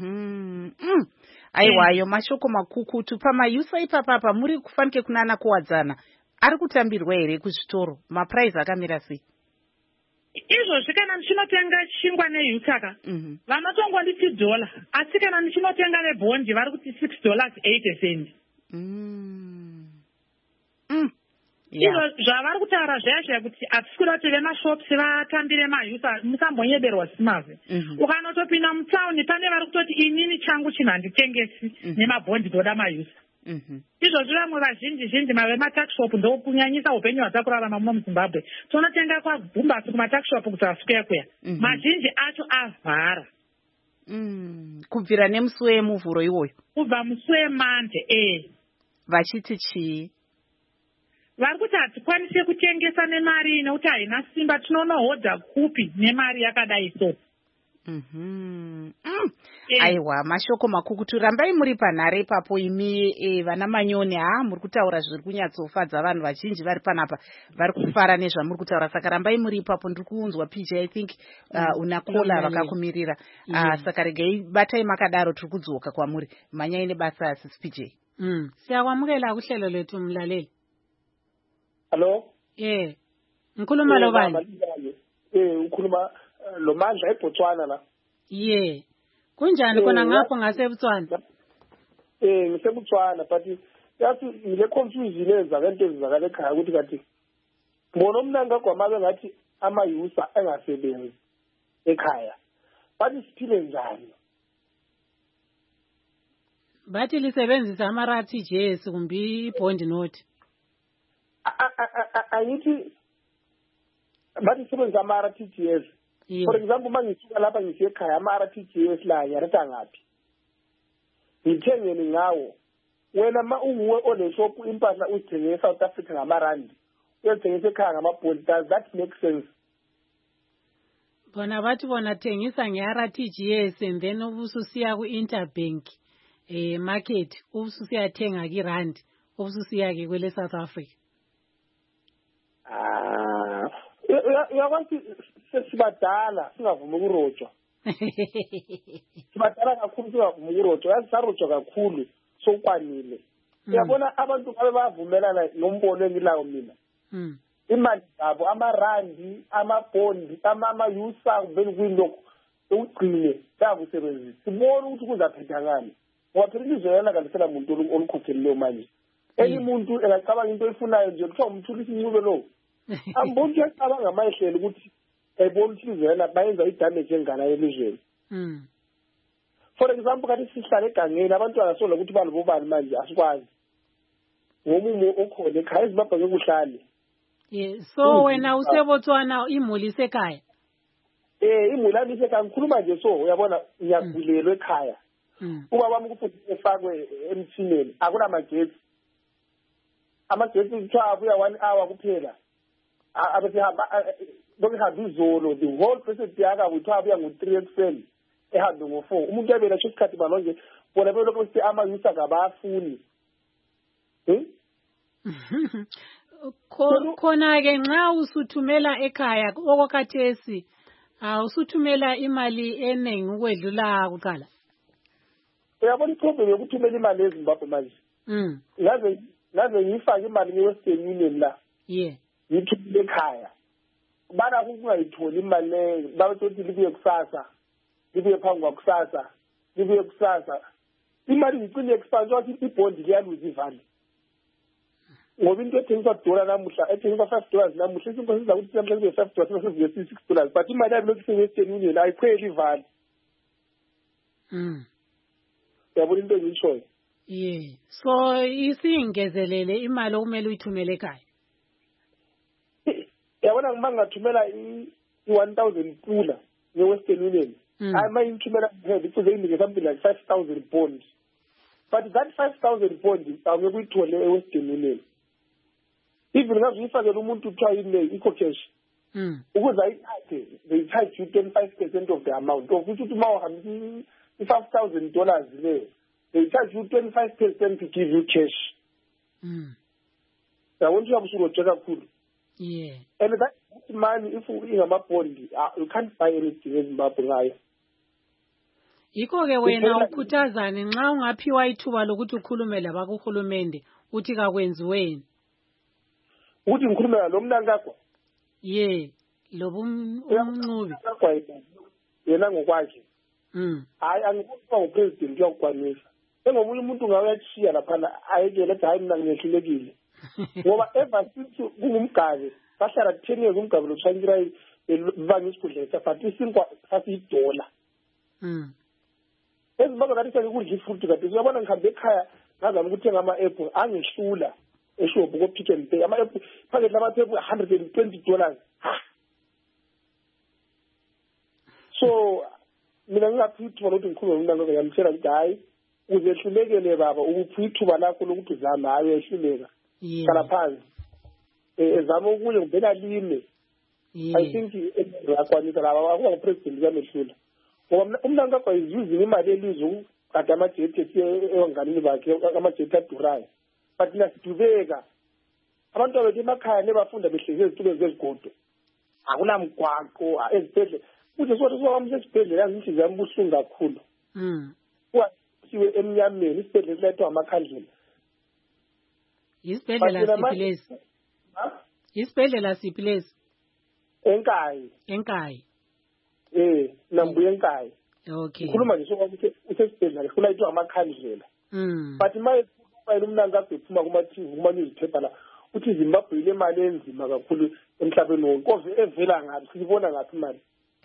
Aiwayo mashoko makukutu pamayusa ipapapa muri kufanike kunana kuwadzana. Ari kutambirwa here kuzvitoro? Maprice akamira sei? Izvozvi kana ndichinotenga chingwa neyutaka vanotongonditi dhola asi kana ndichinotenga nebhondi vari kuti six dollars eighty cents. Izvo zvavari kutaura zvaya kuti hatisi kuda kuti vemashops vatambire mayusa musambonyeberwa simave. Ukanotopinda mutauni pane vari kutoti inini changu chinhu handitengesi nemabhondi ndoda mayusa. Izvozvi vamwe vazhinji zhinji mave matakishop ndokunyanyisa upenyu hwatakurarama muno muZimbabwe. Tonotenga kwaGumbasi kumatakishop kuti aswere kweya. Mazhinji acho avhara. Kubvira nemusi wemuvhuro iwoyo? Kubva musi weMande eh. Vachiti chii? Vari kuti hatikwanise kutengesa nemari nekuti haina simba tinonohodha kupi nemari yakadai so. aiwa mashoko makukutu rambai muri panhare ipapo imi e, vana manyoni ha muri kutaura zviri kunyatsofadza vanhu vazhinji vari panapa vari kufara nezvamuri kutaura saka rambai muri ipapo ndiri kuunzwa P J I think uh, una kola vakakumirira uh, saka regai batai makadaro tiri kudzoka kwamuri manyai nebasa sisi P J. Mm. Siyakwamukela kuhlelo lethu mlaleli. Hello? Eh. Ngikhuluma lo bani? Eh, ukhuluma lo Mandla eBotswana la. Yeah. Kunjani kona ngapho ngaseBotswana? Eh, ngiseBotswana but yathi ngile confusion ezakento ezakale ekhaya ukuthi kathi bona umnanga kwamabe ngathi ama user engasebenzi ekhaya. Bathi siphile njani? Bathi lisebenzisa ama-R T G S kumbi i-bond note. Angithi bathi sebenzisa ama-R T G S. For example, mangisuka lapha ngisiya ekhaya ama-R T G S la yaretha ngaphi? Ngithengeni ngawo. Wena ma unguwe oneshop impahla uzithenge eSouth Africa ngamarandi. Uyethengisa ekhaya ngama-bond. Does that make sense? Bona bathi bona thengisa nge-R T G S and then ubususiya ku-interbank eh market ubususiyathenga ki-rand ubususiya ke kwele South Africa. Ah, uyakwazi sibadala singavumi ukurojwa. Sibadala kakhulu singavumi ukurojwa. Yasarojwa kakhulu sokwanile. Uyabona abantu babe bavumelana nombono engilawo mina. Mm. Imali zabo amarandi amabhondi ama-user kubeni kuyilokho ukugcine sakusebenzisa. Sibona ukuthi kuzaphetha ngani. Ngoba phela ilizwe yena kalisela umuntu olukhokhelileyo manje. Enye umuntu engacabanga into efunayo nje kuthiwa umthulisa incube lo. Amboni uyacabanga amahlelo ukuthi ayibona ukuthi ilizwe yena bayenza idamage engana elizweni. Mm. For example kathi sihlala egangeni abantu akasola ukuthi balobo bani manje asikwazi. Ngomumo okhona ekhaya izibabha ngekuhlale. Yeah, so wena useBotswana imuli isekhaya? Eh, imuli yami isekhaya ngikhuluma nje so uyabona ngiyagulelwa ekhaya. Mm. Uba bami kufuthi efakwe emthineni akuna magetsi. Amagetsi kuthiwa abuya one hour kuphela. Abethi hamba lokho izolo the whole process yaka kuthiwa abuya ngo three ekuseni ehambe ngo four. Umuntu ebela sho isikhathi balonje bona belokho sithi ama user kabafuni. Hmm? Khona ke nxa usuthumela ekhaya okokhathesi awusuthumela imali eningi ukwedlula kuqala. Uyabona iproblem yokuthumela imali eZimbabwe manje. Mm. Ngaze ngaze ngifake imali yeWestern Union la. Yeah. Ngithumele ekhaya. Bana kungayitholi imali le bathi libuye kusasa. Libuye phambi kwakusasa. Libuye kusasa. Imali ngicine expire ukuthi ibond liyaluza ivali. Ngoba into ethengiswa dollar namuhla ethengiswa five dollars namuhla isimpo siza ukuthi namhlanje nge five dollars sesivuke six dollars but imali yami lokhu seWestern Union ayikhweli ivali. Mm. Yabona into engiyishoyo. Yeah. So isingezelele imali okumele uyithumele ekhaya. Yabona ngima ngathumela i one thousand pula ngeWestern Union. I might thumela head because they need something like five thousand bonds. But that five thousand bonds awuke kuyithole eWestern Union. Even ngabe ngifakela umuntu uthiwa yini eco cash. Mm. Ukuze ayithathe they charge you twenty-five percent of the amount. Ukuthi uthi mawuhamba five thousand dollars le they charge you twenty-five percent to give you cash. Mm. I want you to have a kakhulu. Yeah. And that money if ingama bond you can't buy anything in Zimbabwe ngayo. Yikho ke wena ukhuthazane nxa ungaphiwa ithuba lokuthi ukhulume labakuhulumende uthi kakwenziweni. Uthi ngikhulumela lo mnankakho? Yeah, lobu umncube. Yena ngokwakhe. Mm. Hayi angikubona upresident uyakwanisa. Engomunye umuntu ngawe yachiya lapha ayekele hayi mina ngiyehlulekile. Ngoba ever since kungumgabe bahlala ten years umgabe lo Chinese banga isikudla but isinkwa sathi idola. Mm. Ezimbabwe kathi sekudla ifruit kathi uyabona ngihambe ekhaya ngazama ukuthenga ama-apple angihlula eshop ko Pick n Pay ama-apple packet lama-apple one hundred and twenty dollars. So mina ngingaphi ithuba lokuthi ngikhulume nomntana ngiyamtshela ukuthi hayi uzehlulekele baba ukuphi ithuba lakho lokuthi uzame hayi uyehluleka. Kala phansi ezama ukuye ngibena lime. I think yakwanisa laba akuba president kamehlula ngoba uMnangagwa is using imali elizwe ukugada amajethi ewanganini bakhe amajethi adurayo but thina sidubeka abantu bethu emakhaya nebafunda behlezi ezitulweni zezigodo akunamgwaqo ezibhedlela kuthi sothi sohamisa esibhedlela yazinhliziyo yami buhlungu kakhulu mm kuwasiwe emnyameni isibhedlela silethwa amakhandlela isibhedlela siphi lesi isibhedlela siphi lesi enkayi enkayi eh nambuye enkayi okay ukhuluma nje sokuthi usesibhedlela ufuna ithiwa amakhandlela mm but maye bayile uMnangagwa ephuma kuma T V kuma newspaper la uthi Zimbabwe ile mali enzima kakhulu emhlabeni wonke konke evela ngathi sibona ngathi imali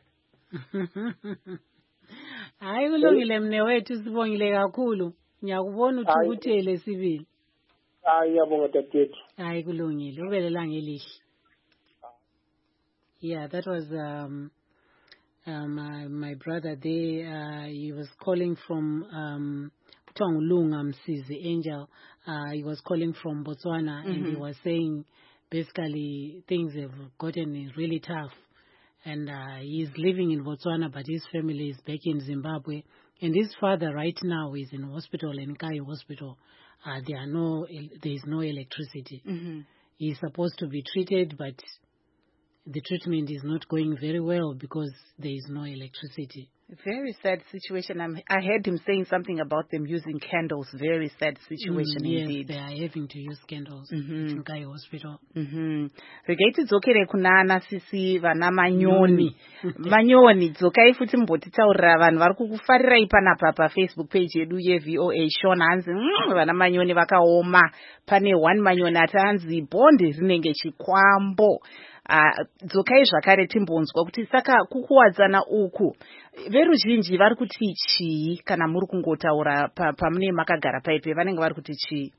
hayi kulungile mne wethu sibongile kakhulu ngiyakubona uthukuthele sibili hayi ngiyabonga dadethu hayi kulungile ubelelanga elihle yeah that was um uh, my my brother there uh, he was calling from um Lunga Msizi Angel uh, he was calling from Botswana mm-hmm. and he was saying basically things have gotten really tough and uh, he's living in Botswana but his family is back in Zimbabwe and his father right now is in hospital in Kai hospital uh, there are no there is no electricity mm-hmm. he's supposed to be treated but the treatment is not going very well because there is no electricity. Very sad situation. I'm, I heard him saying something about them using candles. Very sad situation mm, yes, indeed. They are having to use candles mm-hmm. in Kai hospital. Mm-hmm. Regaiti dzokere kunana sisi vana manyoni. Manyoni dzokai futi mboti taurira vanhu vari kukufarira ipanapa pa Facebook page yedu ye V O A Shona hanzi mm, vana manyoni vakaoma. Pane one manyoni atanzi bondi rinenge chikwambo. Uh, dzokai zvakare timbonzwa kuti saka kukuwadzana uku veruzhinji vari kuti chii kana muri kungotaura pamune makagara paipe vanenge vari kuti chii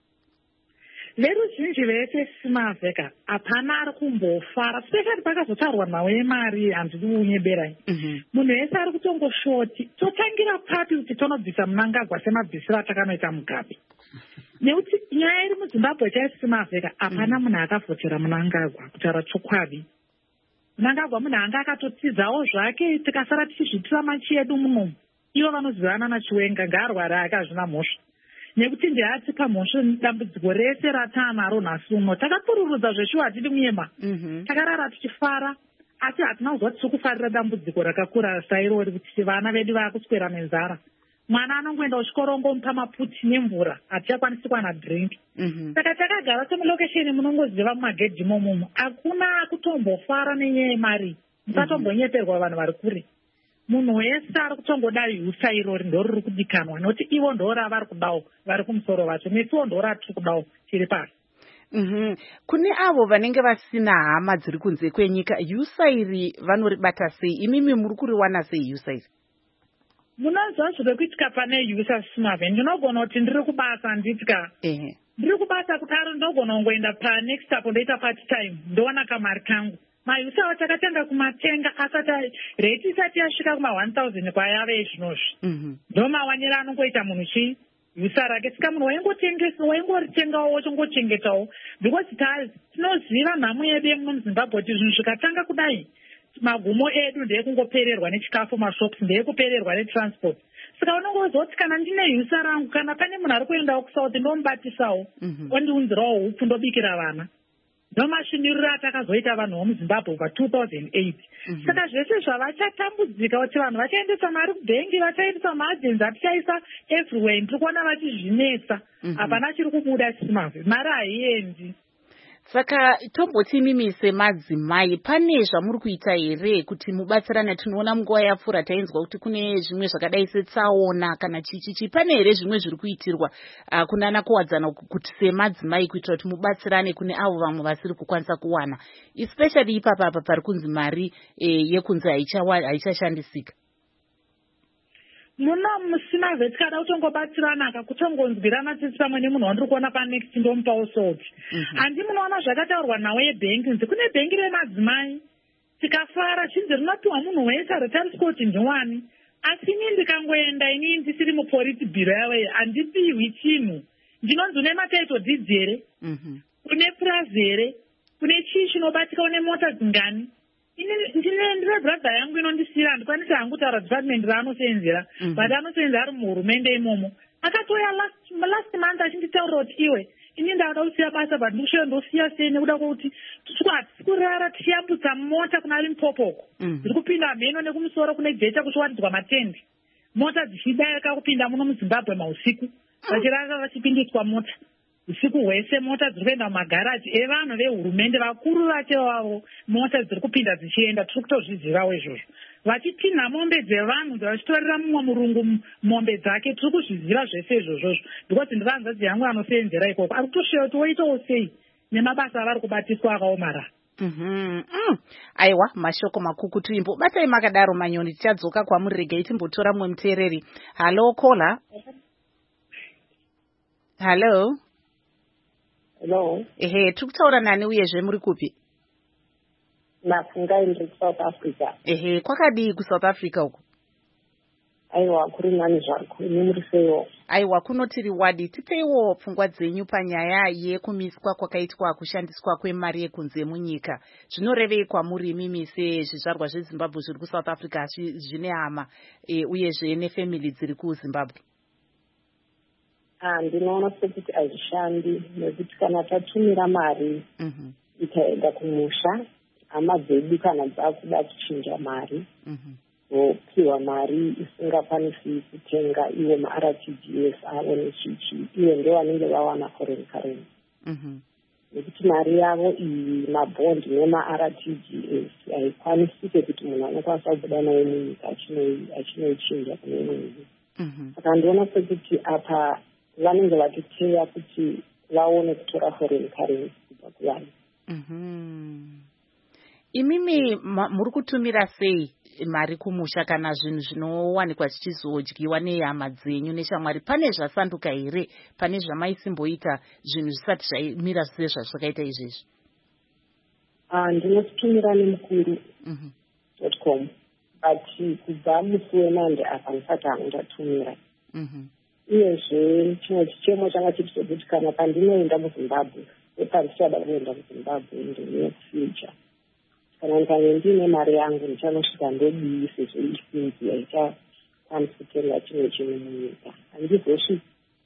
veruzhinji vese simavheka hapana ari kumbofara speshali pakazotarwa nhau yemari handidi unyeberai munhu wese ari kutongoshoti totangira papi kuti tonobvisa Mnangagwa semabvisiro atakanoita Mugabe nekuti nyaya iri muZimbabwe chaisimavheka hapana munhu akavhotera Mnangagwa kutaura chokwadi. Mnangagwa munhu anga akatotidzawo zvake tikasara tichizvitira machi edu munomu ivo vanozivana naChiwenga ngaarware ake hazvina mhosva nekuti ndeatipa mhosva dambudziko rese ratanaro nhasi uno takapururudza zveshuwa hatidi munyema takarara tichifara asi hatina kuzwa tiri kufarira dambudziko rakakura sairori kuti vana vedu vaakuswera menzara mwana anongoenda kuchikoro ngomupa maputi nemvura hatichakwanisi kuwana drink saka takagara semulokesheni munongoziva mumagedhi momumo hakuna kutombofara nenyaya yemari musatombonyeperwa vanhu vari kure munhu wese ari kutongoda yusa irori ndo riri kudikanwa nokuti ivo ndo ravari kudawo vari kumusoro vacho nesiwo ndo ratiri kudawo tiri pasi. Mm-hmm. Kune avo vanenge vasina hama dziri kunze kwenyika yusa iri vanoribata sei imimi muri kuriwana sei yusa iri munonzwa zviri kuitika pane yusa simave ndinogona kuti ndiri kubasa handitika ehe ndiri kubasa kudaro ndogona kungoenda panext apo ndoita part time ndoona kamari kangu mayusawo takatanga kumatenga asati rate isati yasvika kuma one thousand kwayave ezvinozvi ndo mawanira anongoita munhu chii yusa rake sika munhu waingotengesa waingoritengawo wachongochengetawo because tinoziva nhamo yedu yemuzimbabwe kuti zvinhu zvikatanga kudai magumo edu ndeekungopererwa nechikafu mashops ndeekupererwa netransport saka unongozoti kana ndine yusa rangu kana pane munhu ari kuendawo kusauti ndomubatisawo ondiunzirawo upfu ndobikira vana ndomasviniriro atakazoita vanhu vomuzimbabwe pa two thousand eight saka zvese zvavachatambudzika kuti vanhu vachaendesa mari kubhengi vachaendesa maagenzi atichaisa everywhere ndiri kuona vachizvinetsa hapana chiri kubuda simave mari haiendi. Saka tomboti imimi semadzimai pane zvamuri kuita here kuti mubatsirane tinoona munguva yapfuura tainzwa kuti kune zvimwe zvakadai setsaona kana chichichi pane here zvimwe zviri kuitirwa uh, kunana kuwadzana kuti semadzimai kuitira kuti mubatsirane kune avo vamwe vasiri kukwanisa kuwana especially ipapa apa pari kunzi mari eh, yekunzi haichashandisika muno musimave tikada kutongobatsirana kakutongonzwirana tisi pamwe nemunhu wandiri kuona panext ndomupawo soti handi munoona zvakataurwa nhau yebhengi nzi kune bhengi remadzimai tikafara chinzi rinopiwa munhu wese ritariswa kuti ndiwani asi ini ndikangoenda ini ndisiri mupoliti bhiro yavo handipiwi chinhu ndinonzi une mataito deeds here une purazi here une chii chinobatika une mota dzingani ndine ndine brother yangu inondisira ndikwanisa hangu kutaura department raanosenzera but anosenzera ari muhurumende imomo akatoya last last month achinditaurira kuti iwe ini ndauda kusiya basa but ndikushuva ndosiya sei nekuda kwokuti tiswati kurara tichiyambutsa mota kuna Limpopoko dziri kupinda mheno nekumusoro kune jecha kuchiwatidzwa matendi mota dzichidayaka kupinda muno muZimbabwe mausiku vachirara vachipindiswa mota usiku hwese mota dziri kuenda mumagaraji evanhu vehurumende vakuru vache vavo mota dziri kupinda dzichienda tiri kutozvizivawo izvozvo vachipinha mombe dzevanhu vachitorera mumwe murungu mombe dzake tiri kuzviziva zvese izvozvozvo because ndirahanzvadzi yangu anosenzera ikoko ari kutoshuva kuti woitawo sei nemabasa avari kubatiswa akaomarara. Mm-hmm. Mm. Aiwa mashoko makukutu imbo batai makadaro Manyoni tichadzoka kwamuri regai timbotora mumwe muteereri. Hello caller. Hello. Hello. Ehe, tukutaura nani uyezve muri kupi? Nafungai ndiri South Africa. Ehe, kwakadii kuSouth Africa uko? Aiwa kuri nani zvako ini muri seio? Aiwa kunotiri wadi tipeiwo pfungwa dzenyu panyaya yekumiswa kwakaitwa kushandiswa kwemari yekunze munyika. Zvinorevei kwamuri imimi sezvizvarwa zveZimbabwe zviri kuSouth Africa zvine hama e, uyezve nefamily dziri kuZimbabwe? Ah, ndinoona sekuti hazvishandi nekuti kana tatumira mari mm-hmm. ikaenda kumusha hama dzedu kana dzakuda kuchinja mari mm-hmm. vopiwa mari isingakwanisi kutenga iwo ma-R T G S avo nechichi iwe ndio vanenge vawana foreign currency mm-hmm. nekuti mari yavo iyi mabhondi nema-R T G S haikwanisi kuti munhu anokwanisa kubuda nayo munyika achinoichinja kune imwe nyika. Saka ndiona sekuti apa vanenge vachiteya kuti vaone kutora foreign currency kubva kuvanhu. Imimi muri kutumira sei mari kumusha kana zvinhu zvinowanikwa zvichizodyiwa nehama dzenyu neshamwari? Pane zvasanduka here? Pane zvamaisimboita zvinhu zvisati zvaimira sezvazvakaita izvezvi? Ah, ndinotumira nemukuru dot com but kubva musi wenande apa ndisati hangu ndatumira. Uyezve chimwe chichemo changa chiri chekuti kana pandinoenda muZimbabwe nepandichada kuenda muZimbabwe in the near future kana ndikange ndine mari yangu ndichanosvika ndodii sezvo isinzi haichakwanisi kutenga chimwe chinhu munyika handizosviki.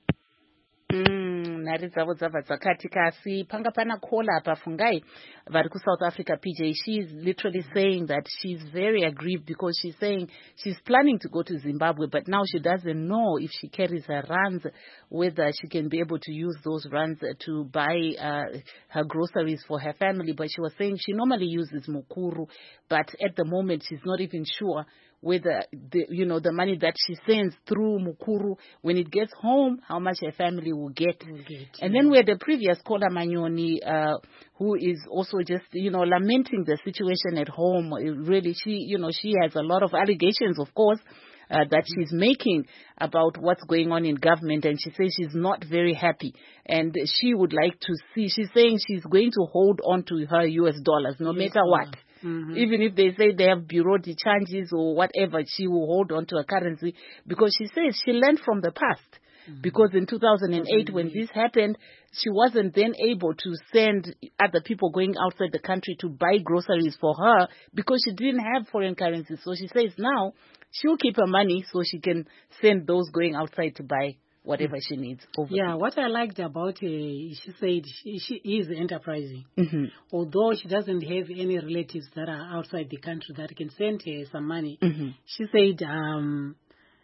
Nhare dzavo dzabva dzakati kasi panga pana kola apa Fungai vari kuSouth Africa P J. She's literally saying that she's very aggrieved because she's saying she's planning to go to Zimbabwe but now she doesn't know if she carries her rands whether she can be able to use those rands to buy uh, her groceries for her family. But she was saying she normally uses Mukuru but at the moment she's not even sure whether the, you know, the money that she sends through Mukuru, when it gets home, how much her family will get. We'll get and yeah. then we had the previous caller, Manyoni, uh, who is also just, you know, lamenting the situation at home. Really, she, you know, she has a lot of allegations, of course, uh, that mm-hmm. she's making about what's going on in government. And she says she's not very happy. And she would like to see, she's saying she's going to hold on to her U S dollars, no yes, matter what. Mm-hmm. Even if they say they have bureau de changes or whatever, she will hold on to her currency because she says she learned from the past. Mm-hmm. Because in two thousand eight, mm-hmm. when this happened, she wasn't then able to send other people going outside the country to buy groceries for her because she didn't have foreign currency. So she says now she'll keep her money so she can send those going outside to buy whatever she needs. Overseas. Yeah, what I liked about her, she said she, she is enterprising. Mm-hmm. Although she doesn't have any relatives that are outside the country that can send her some money, mm-hmm. she said um,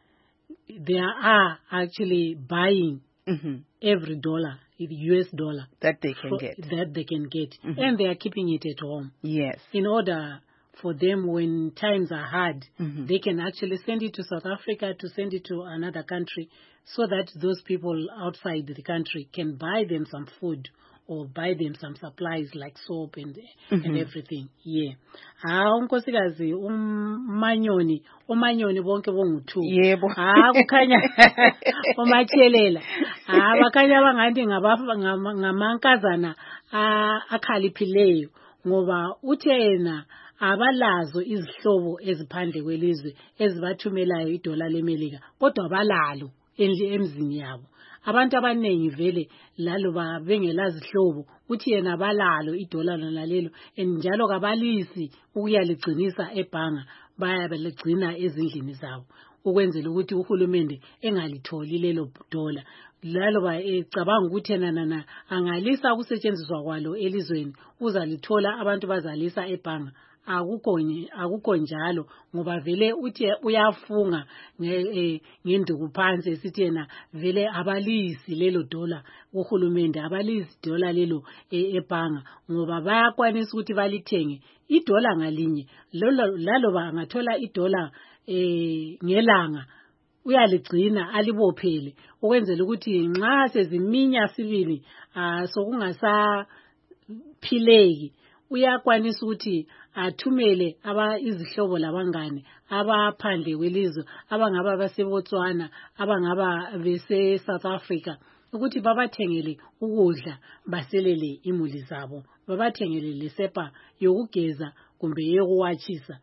they are actually buying mm-hmm. every dollar, the U S dollar. That they can for, get. That they can get. Mm-hmm. And they are keeping it at home. Yes. In order for them, when times are hard, mm-hmm. they can actually send it to South Africa, to send it to another country, so that those people outside the country can buy them some food or buy them some supplies like soap and mm-hmm. and everything. Yeah. Ah, unkosikazi umanyoni, umanyoni bonke bongu-two. Yebo. Ah, kukhanya umachelela. Ah, bakanya bangathi ngamankazana akhaliphileyo ngoba uthena abalazo izihlobo eziphandle kwelizwe ezibathumelayo idola lemelika kodwa balalo endle emzini yabo abantu abaningi vele lalo ba bengelazihlobo uthi yena balalo idola lalelo njalo kabalisi ukuyaligcinisa ebhanga bayabe ligcina ezindlini zabo ukwenzela ukuthi uhulumende engalitholi lelo dola lalo ba ecabanga ukuthi yena nana angalisa ukusetshenziswa kwalo elizweni uzalithola abantu bazalisa ebhanga akukho akukho njalo ngoba vele uthi uyafunga ngenduku phansi esithi yena vele abalisi lelo dola uhulumende abalisi dola lelo ebhanga ngoba bayakwanisa ukuthi balithenge idola ngalinye lalo bangathola idola ngelanga uyaligcina alibophele ukwenzela ukuthi nxa seziminya sibili sokungasa phileki uyakwanisa ukuthi athumele aba izihlobo labangane abaphandle kwelizwe abangaba baseBotswana abangaba bese South Africa ukuthi babathengele ukudla baselele imuli zabo babathengele lesepa yokugeza kumbe yokuwatshisa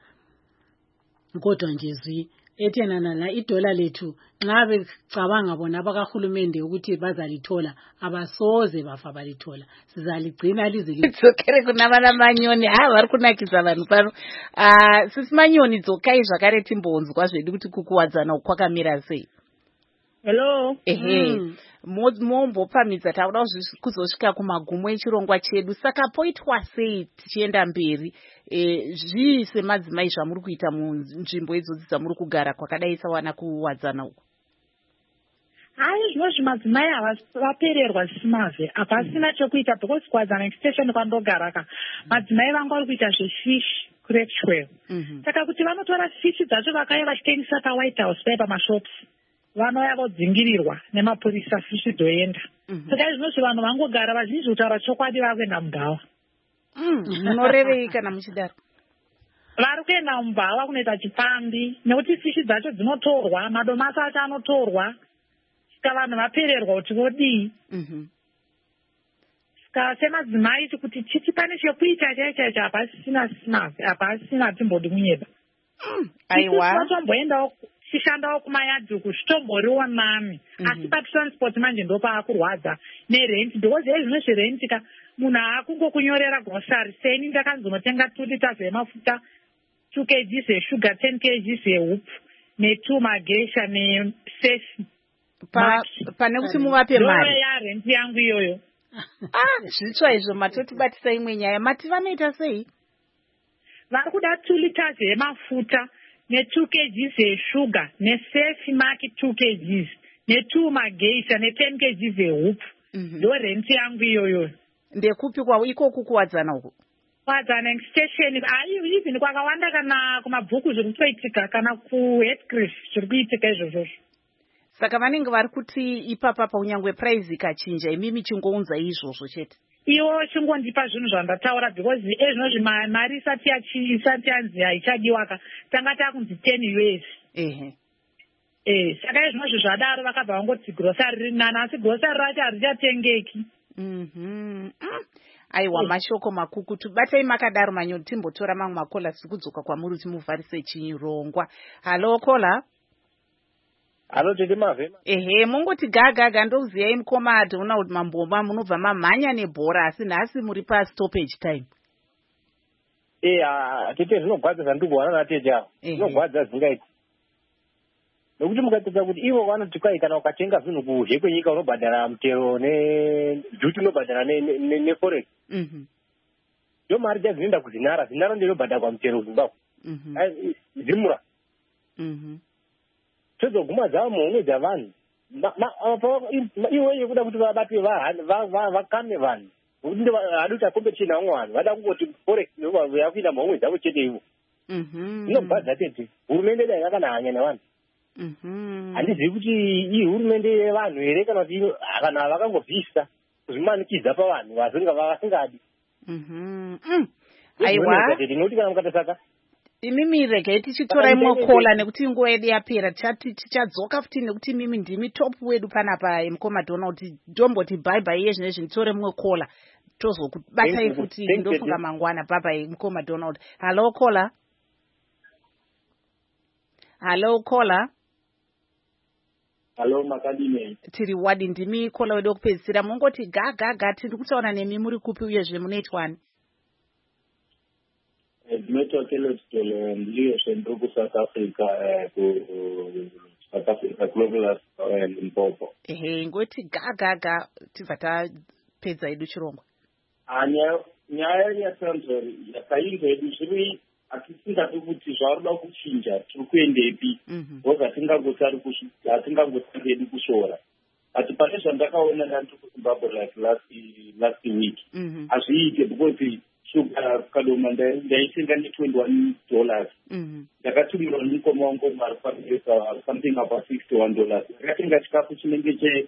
kodwa nje zwi ethena nana idola lethu nxa becabanga bona abakahulumende ukuthi bazalithola abasoze bafa balithola sizaligcina lize lidzokere kuna vana manyoni ha vari kunakisa vanhu pano ah sisi manyoni dzokai zvakare timbonzwa zvedu kuti kukuwadzana kwakamira sei. Hello. Ehe. Mombopamidza tauda kuzosvika kumagumo echirongwa chedu saka poitwa sei tichienda mberi zvii semadzimai zvamuri kuita munzvimbo idzodzi dzamuri kugara kwakadai sawana kuwadzana uko? Hai zvinozvi madzimai vapererwa zvisimazve hapasina chokuita because kuwadzana extension kwandogara ka madzimai vangu vari kuita zvefish kuretwell saka kuti vanotora fish dzacho vakauya vachitengesa paWhite House pai pamashops vanouya vodzingirirwa nemapurisa fishi dzoenda saka izvinozvi vanhu vangogara vazhinji kutaura chokwadi vari kuenda mubhawa. Munorevei kana muchidaro? Vari kuenda mubhawa kunoita chipambi nekuti fishi dzacho dzinotorwa madomasi acho anotorwa saka vanhu vapererwa kuti vodii. Saka semadzimai kuti chiti pane chekuita chaichaicho hapasina simazi hapasina timbodi munyeba. Aiwa vatomboendawo shishandawo kumayadhi kuzvitomboriwo nami asi patransport manje ndopaakurwadza nerent because ezvino zverentika munhu aakungokunyorera grocery seni ndakanzonotenga two liters yemafuta two kgs eshuga ten kgs ehupu netwo magesha nesefi pane kuti muvape mari yarent yangu iyoyo. Ah zvitsva izvo matotibatisa imwe nyaya mati vanoita sei? Vari kuda two liters yemafuta ne-two kgs eshuga nesefi maki two kgs ne-two mageisha ne-ten kgs ehupu ndo renti yangu iyoyo. Ndekupi kwawo ikoku kuwadzana uko? Kuwadzana extension ai even kwakawanda kana kumabhuku zviri kutoitika kana kuheadcliff zviri kuitika izvozvo. Saka vanenge vari kuti ipapa paunyangwe price ikachinja imimi chingounza izvozvo chete. Iwo chingondipa zvinhu zvandataura because ezvinozvi mari isati isati yanzi haichadiwa ka tanga takunzi ten U S. Ehe. Eh saka ezvinozvi zvadaro vakabva vangoti grocery riri nani asi grocery racho harichatengeki. Mhm. Aiwa mashoko makukutu batai makadaro manyoni timbotora mamwe makola sikudzoka kwamuri timuvharise chirongwa. Halo kola. Halo tete mave. Ehe mungoti gaga ndoziyai mukoma adona kuti mambomba munobva mamhanya nebhora asi nhasi muri pa stoppage time. Eh tete zvinogwadza zvandikuwana na tete apo. Zvinogwadza zingaiti. Nokuti mukatedza kuti ivo vanoti kwai kana ukatenga zvinhu kuzhe kwenyika unobhadhara mutero ne duty unobhadhara ne ne forex. Mhm. Ndo mari dzinoenda kuzinara, zinara ndiro bhadharwa mutero Zimbabwe. Mhm. Ai zimura. Mhm. Tozoguma dzavo muhomwe dzavanhu iwe yekuda kuti vabatwe vakame vanhu nokuti ndo hadi kuti akompetisheni vamwe vanhu vada kungoti forex yakuita muhomwe dzavo chete ivo zvinobhadza tete hurumende dai yakanahanya nevanhu handizivi kuti iyi hurumende yevanhu here kana kuti kana vakangobvisa kuzvimanikidza pavanhu vasingadi aiwa nokuti kana mukatasaka imimi regai tichitora imwe kola nekuti nguva yedu yapera tichadzoka futi nekuti imimi ndimi top wedu panapa mukoma Donald ndomboti bye bye iye zvine zvinditore imwe kola tozokubatai futi ndofunga mangwana bye bye mukoma Donald. Halo kola. Halo kola. Hello, Makadine. Tiri wadi ndimi kola wedo kupedzisira mungoti ga ga ga tiri kutaura nemi muri kupi uyezve munoitwani? Ndinoitwa Kelestolo ndiyo shendruku South Africa ku South Africa Global Limpopo. Ehe, ngoti ga ga ga tibva tapedza edu chirongwa. Anya nyaya yasanzori yakainzwa edu zviri atisingati kuti zvaroda kuchinja tiri kuendepi ngoza tingangosari kusvika atingangosari edu kushora ati pane zvandakaona ndandiri kuZimbabwe like last last week hazviite because shuga kadoma ndaitenga ne-twenty-one dollars ndakatumirwa ndikomaongo mari paesa something about sixty-one dollars ndakatenga chikafu chinenge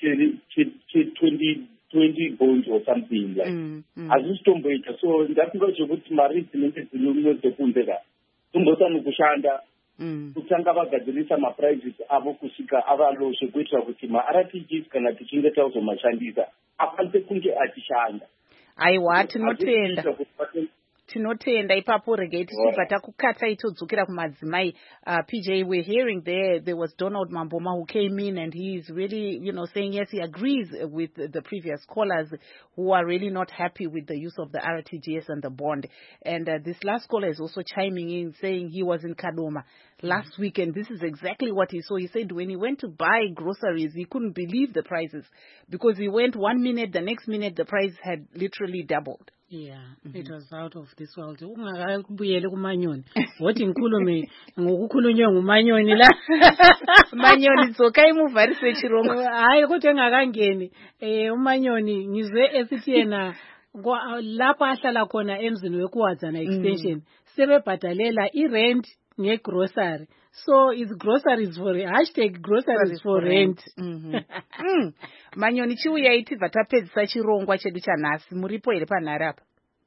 che twenty bones or something like hazvisitomboita so ndafunga zvekuti mari dzinenge dzino dzekunze ka tombosani kushanda kutanga vagadzirisa maprizes avo kusvika ava low zvekuitira kuti ma-R T Gs kana tichinge tauzomashandisa akwanise kunge achishanda. Aiwa, tinotenda tinotenda ipapo regai tichibva takukata itodzokera kumadzimai. uh, P J, we're hearing there there was Donald Mamboma who came in and he's really, you know, saying yes, he agrees with the previous callers who are really not happy with the use of the R T G S and the bond. And uh, this last caller is also chiming in saying he was in Kadoma last mm-hmm. week and this is exactly what he saw. He said when he went to buy groceries, he couldn't believe the prices because he went one minute, the next minute the price had literally doubled. Yeah, mm-hmm. It was out of this world. Ungakubuyele kumanyoni. Wothi ngikhulume ngokukhulunywa ngumanyoni la. Manyoni tsoka imuvarise chirongo. Hayi kodwa engakangeni. Eh umanyoni ngizwe esithi yena lapha ahlala khona emzini wekuwadzana extension sebebhadalela i-rent ngegrocery. So it's groceries for hashtag groceries for rent. Mm-hmm. Manyoni chiuya itivha tapedzisa chirongwa chedu chanhasi. Muripo here panhari apa?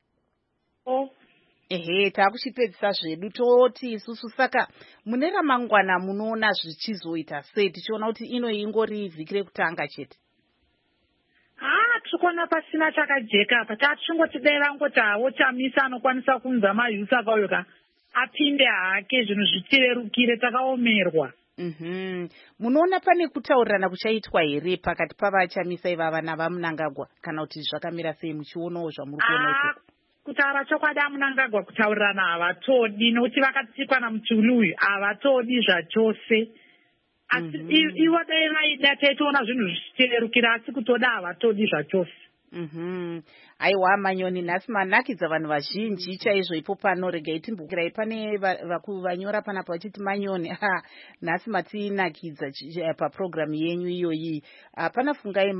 Oh. Ehe, takuchipedzisa zvedu toti isusu saka mune ramangwana munoona zvichizoita sei tichiona kuti ino ingori vhiki rekutanga chete? Ah, tikona pasina chakajeka apa. Tachingoti dai vangoti hawo chamisa anokwanisa kunza mayusi akauyoka apinde hake zvinhu zviterukire takaomerwa. Mhm. Munoona pane kutaurirana kuchaitwa here pakati pavachamisa ivava navaMunangagwa kana kuti zvakamira sei muchionawo zvamuri kuona iko? Kutaura chokwadi aMunangagwa kutaurirana havatodi nokuti vakatsikwa namuchuli uyu havatodi zvachose. Asi ivo dai vaida taitoona zvinhu zvichiterukira asi kutoda havatodi zvachose. Mhm. Aiwa manyoni nhasi manakidza vanhu vazhinji chaizvo ipo pano regai timbokirai pane vakuvanyora panapa vachiti manyoni ha nhasi matinakidza paprogramu yenyu iyoyi. Pana Fungai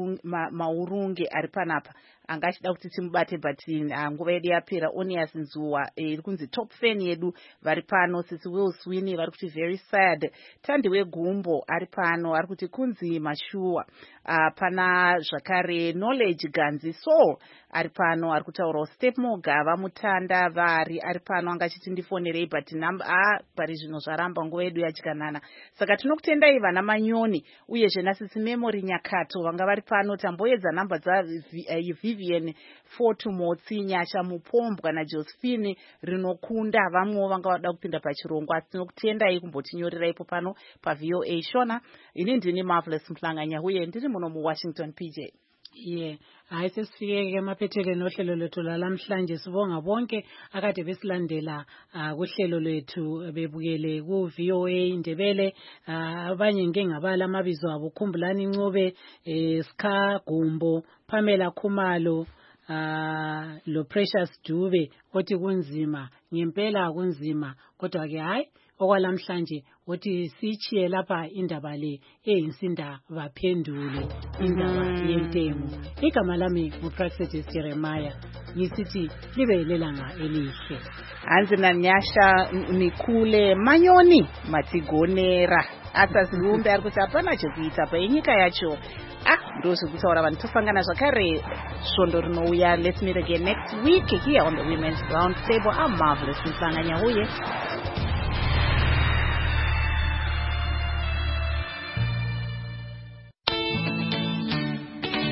Maurunge ari panapa anga achida kuti timubate but nguva yedu yapera. Onias Nzuwa iri kunzi top fan yedu vari pano. Sisi Will Sweeney vari kuti very sad. Tandi Wegumbo ari pano ari kuti kunzi Mashua. Pana zvakare Knowledge Ganzi so ari pano ari kutaurawo Step Mogava Mutanda vari ari pano anga achiti ndifonerei but namba ah pari zvino zvaramba nguva yedu yadyanana. Saka tinokutendai vana manyoni uyezve nasisi Memory Nyakato vanga vari pano. Tamboedza namba dza Vivian Fortu Motsi Nyasha Mupombwa naJosephine Rinokunda vamwewo vanga vada kupinda pachirongwa. Tinokutendai kumbotinyorera ipo pano pa V O A. Shona ini ndini Marvelous Mhlanganya uye ndiri muno muWashington P J. Yeah, hayi sesifike emaphethelweni nohlelo lwethu lalamhlanje. Sibonga bonke akade besilandela kuhlelo lwethu bebukele ku V O A Indebele. Abanye ngeke ngabala amabizo abo. Khumbulani Ncube, Ska Gumbo, Pamela Khumalo, uh, lo Precious Dube. Othi kunzima ngempela kunzima kodwa ke hayi okwalamhlanje wothi sichiye lapha indaba le eyinsinda baphendule indaba yentengo. Igama lami nguPractice Jeremiah ngisithi libe lelanga elihle. Hanzi nanyasha Nikule Manyoni Matigonera asazilumbe ari kuti hapana chekuita painyika yacho. Ah, ndozvo kutaura vanhu tosangana zvakare svondo rinouya. Let's meet again next week here on the Women's Round Table. I'm Marvelous Mhlanganya uye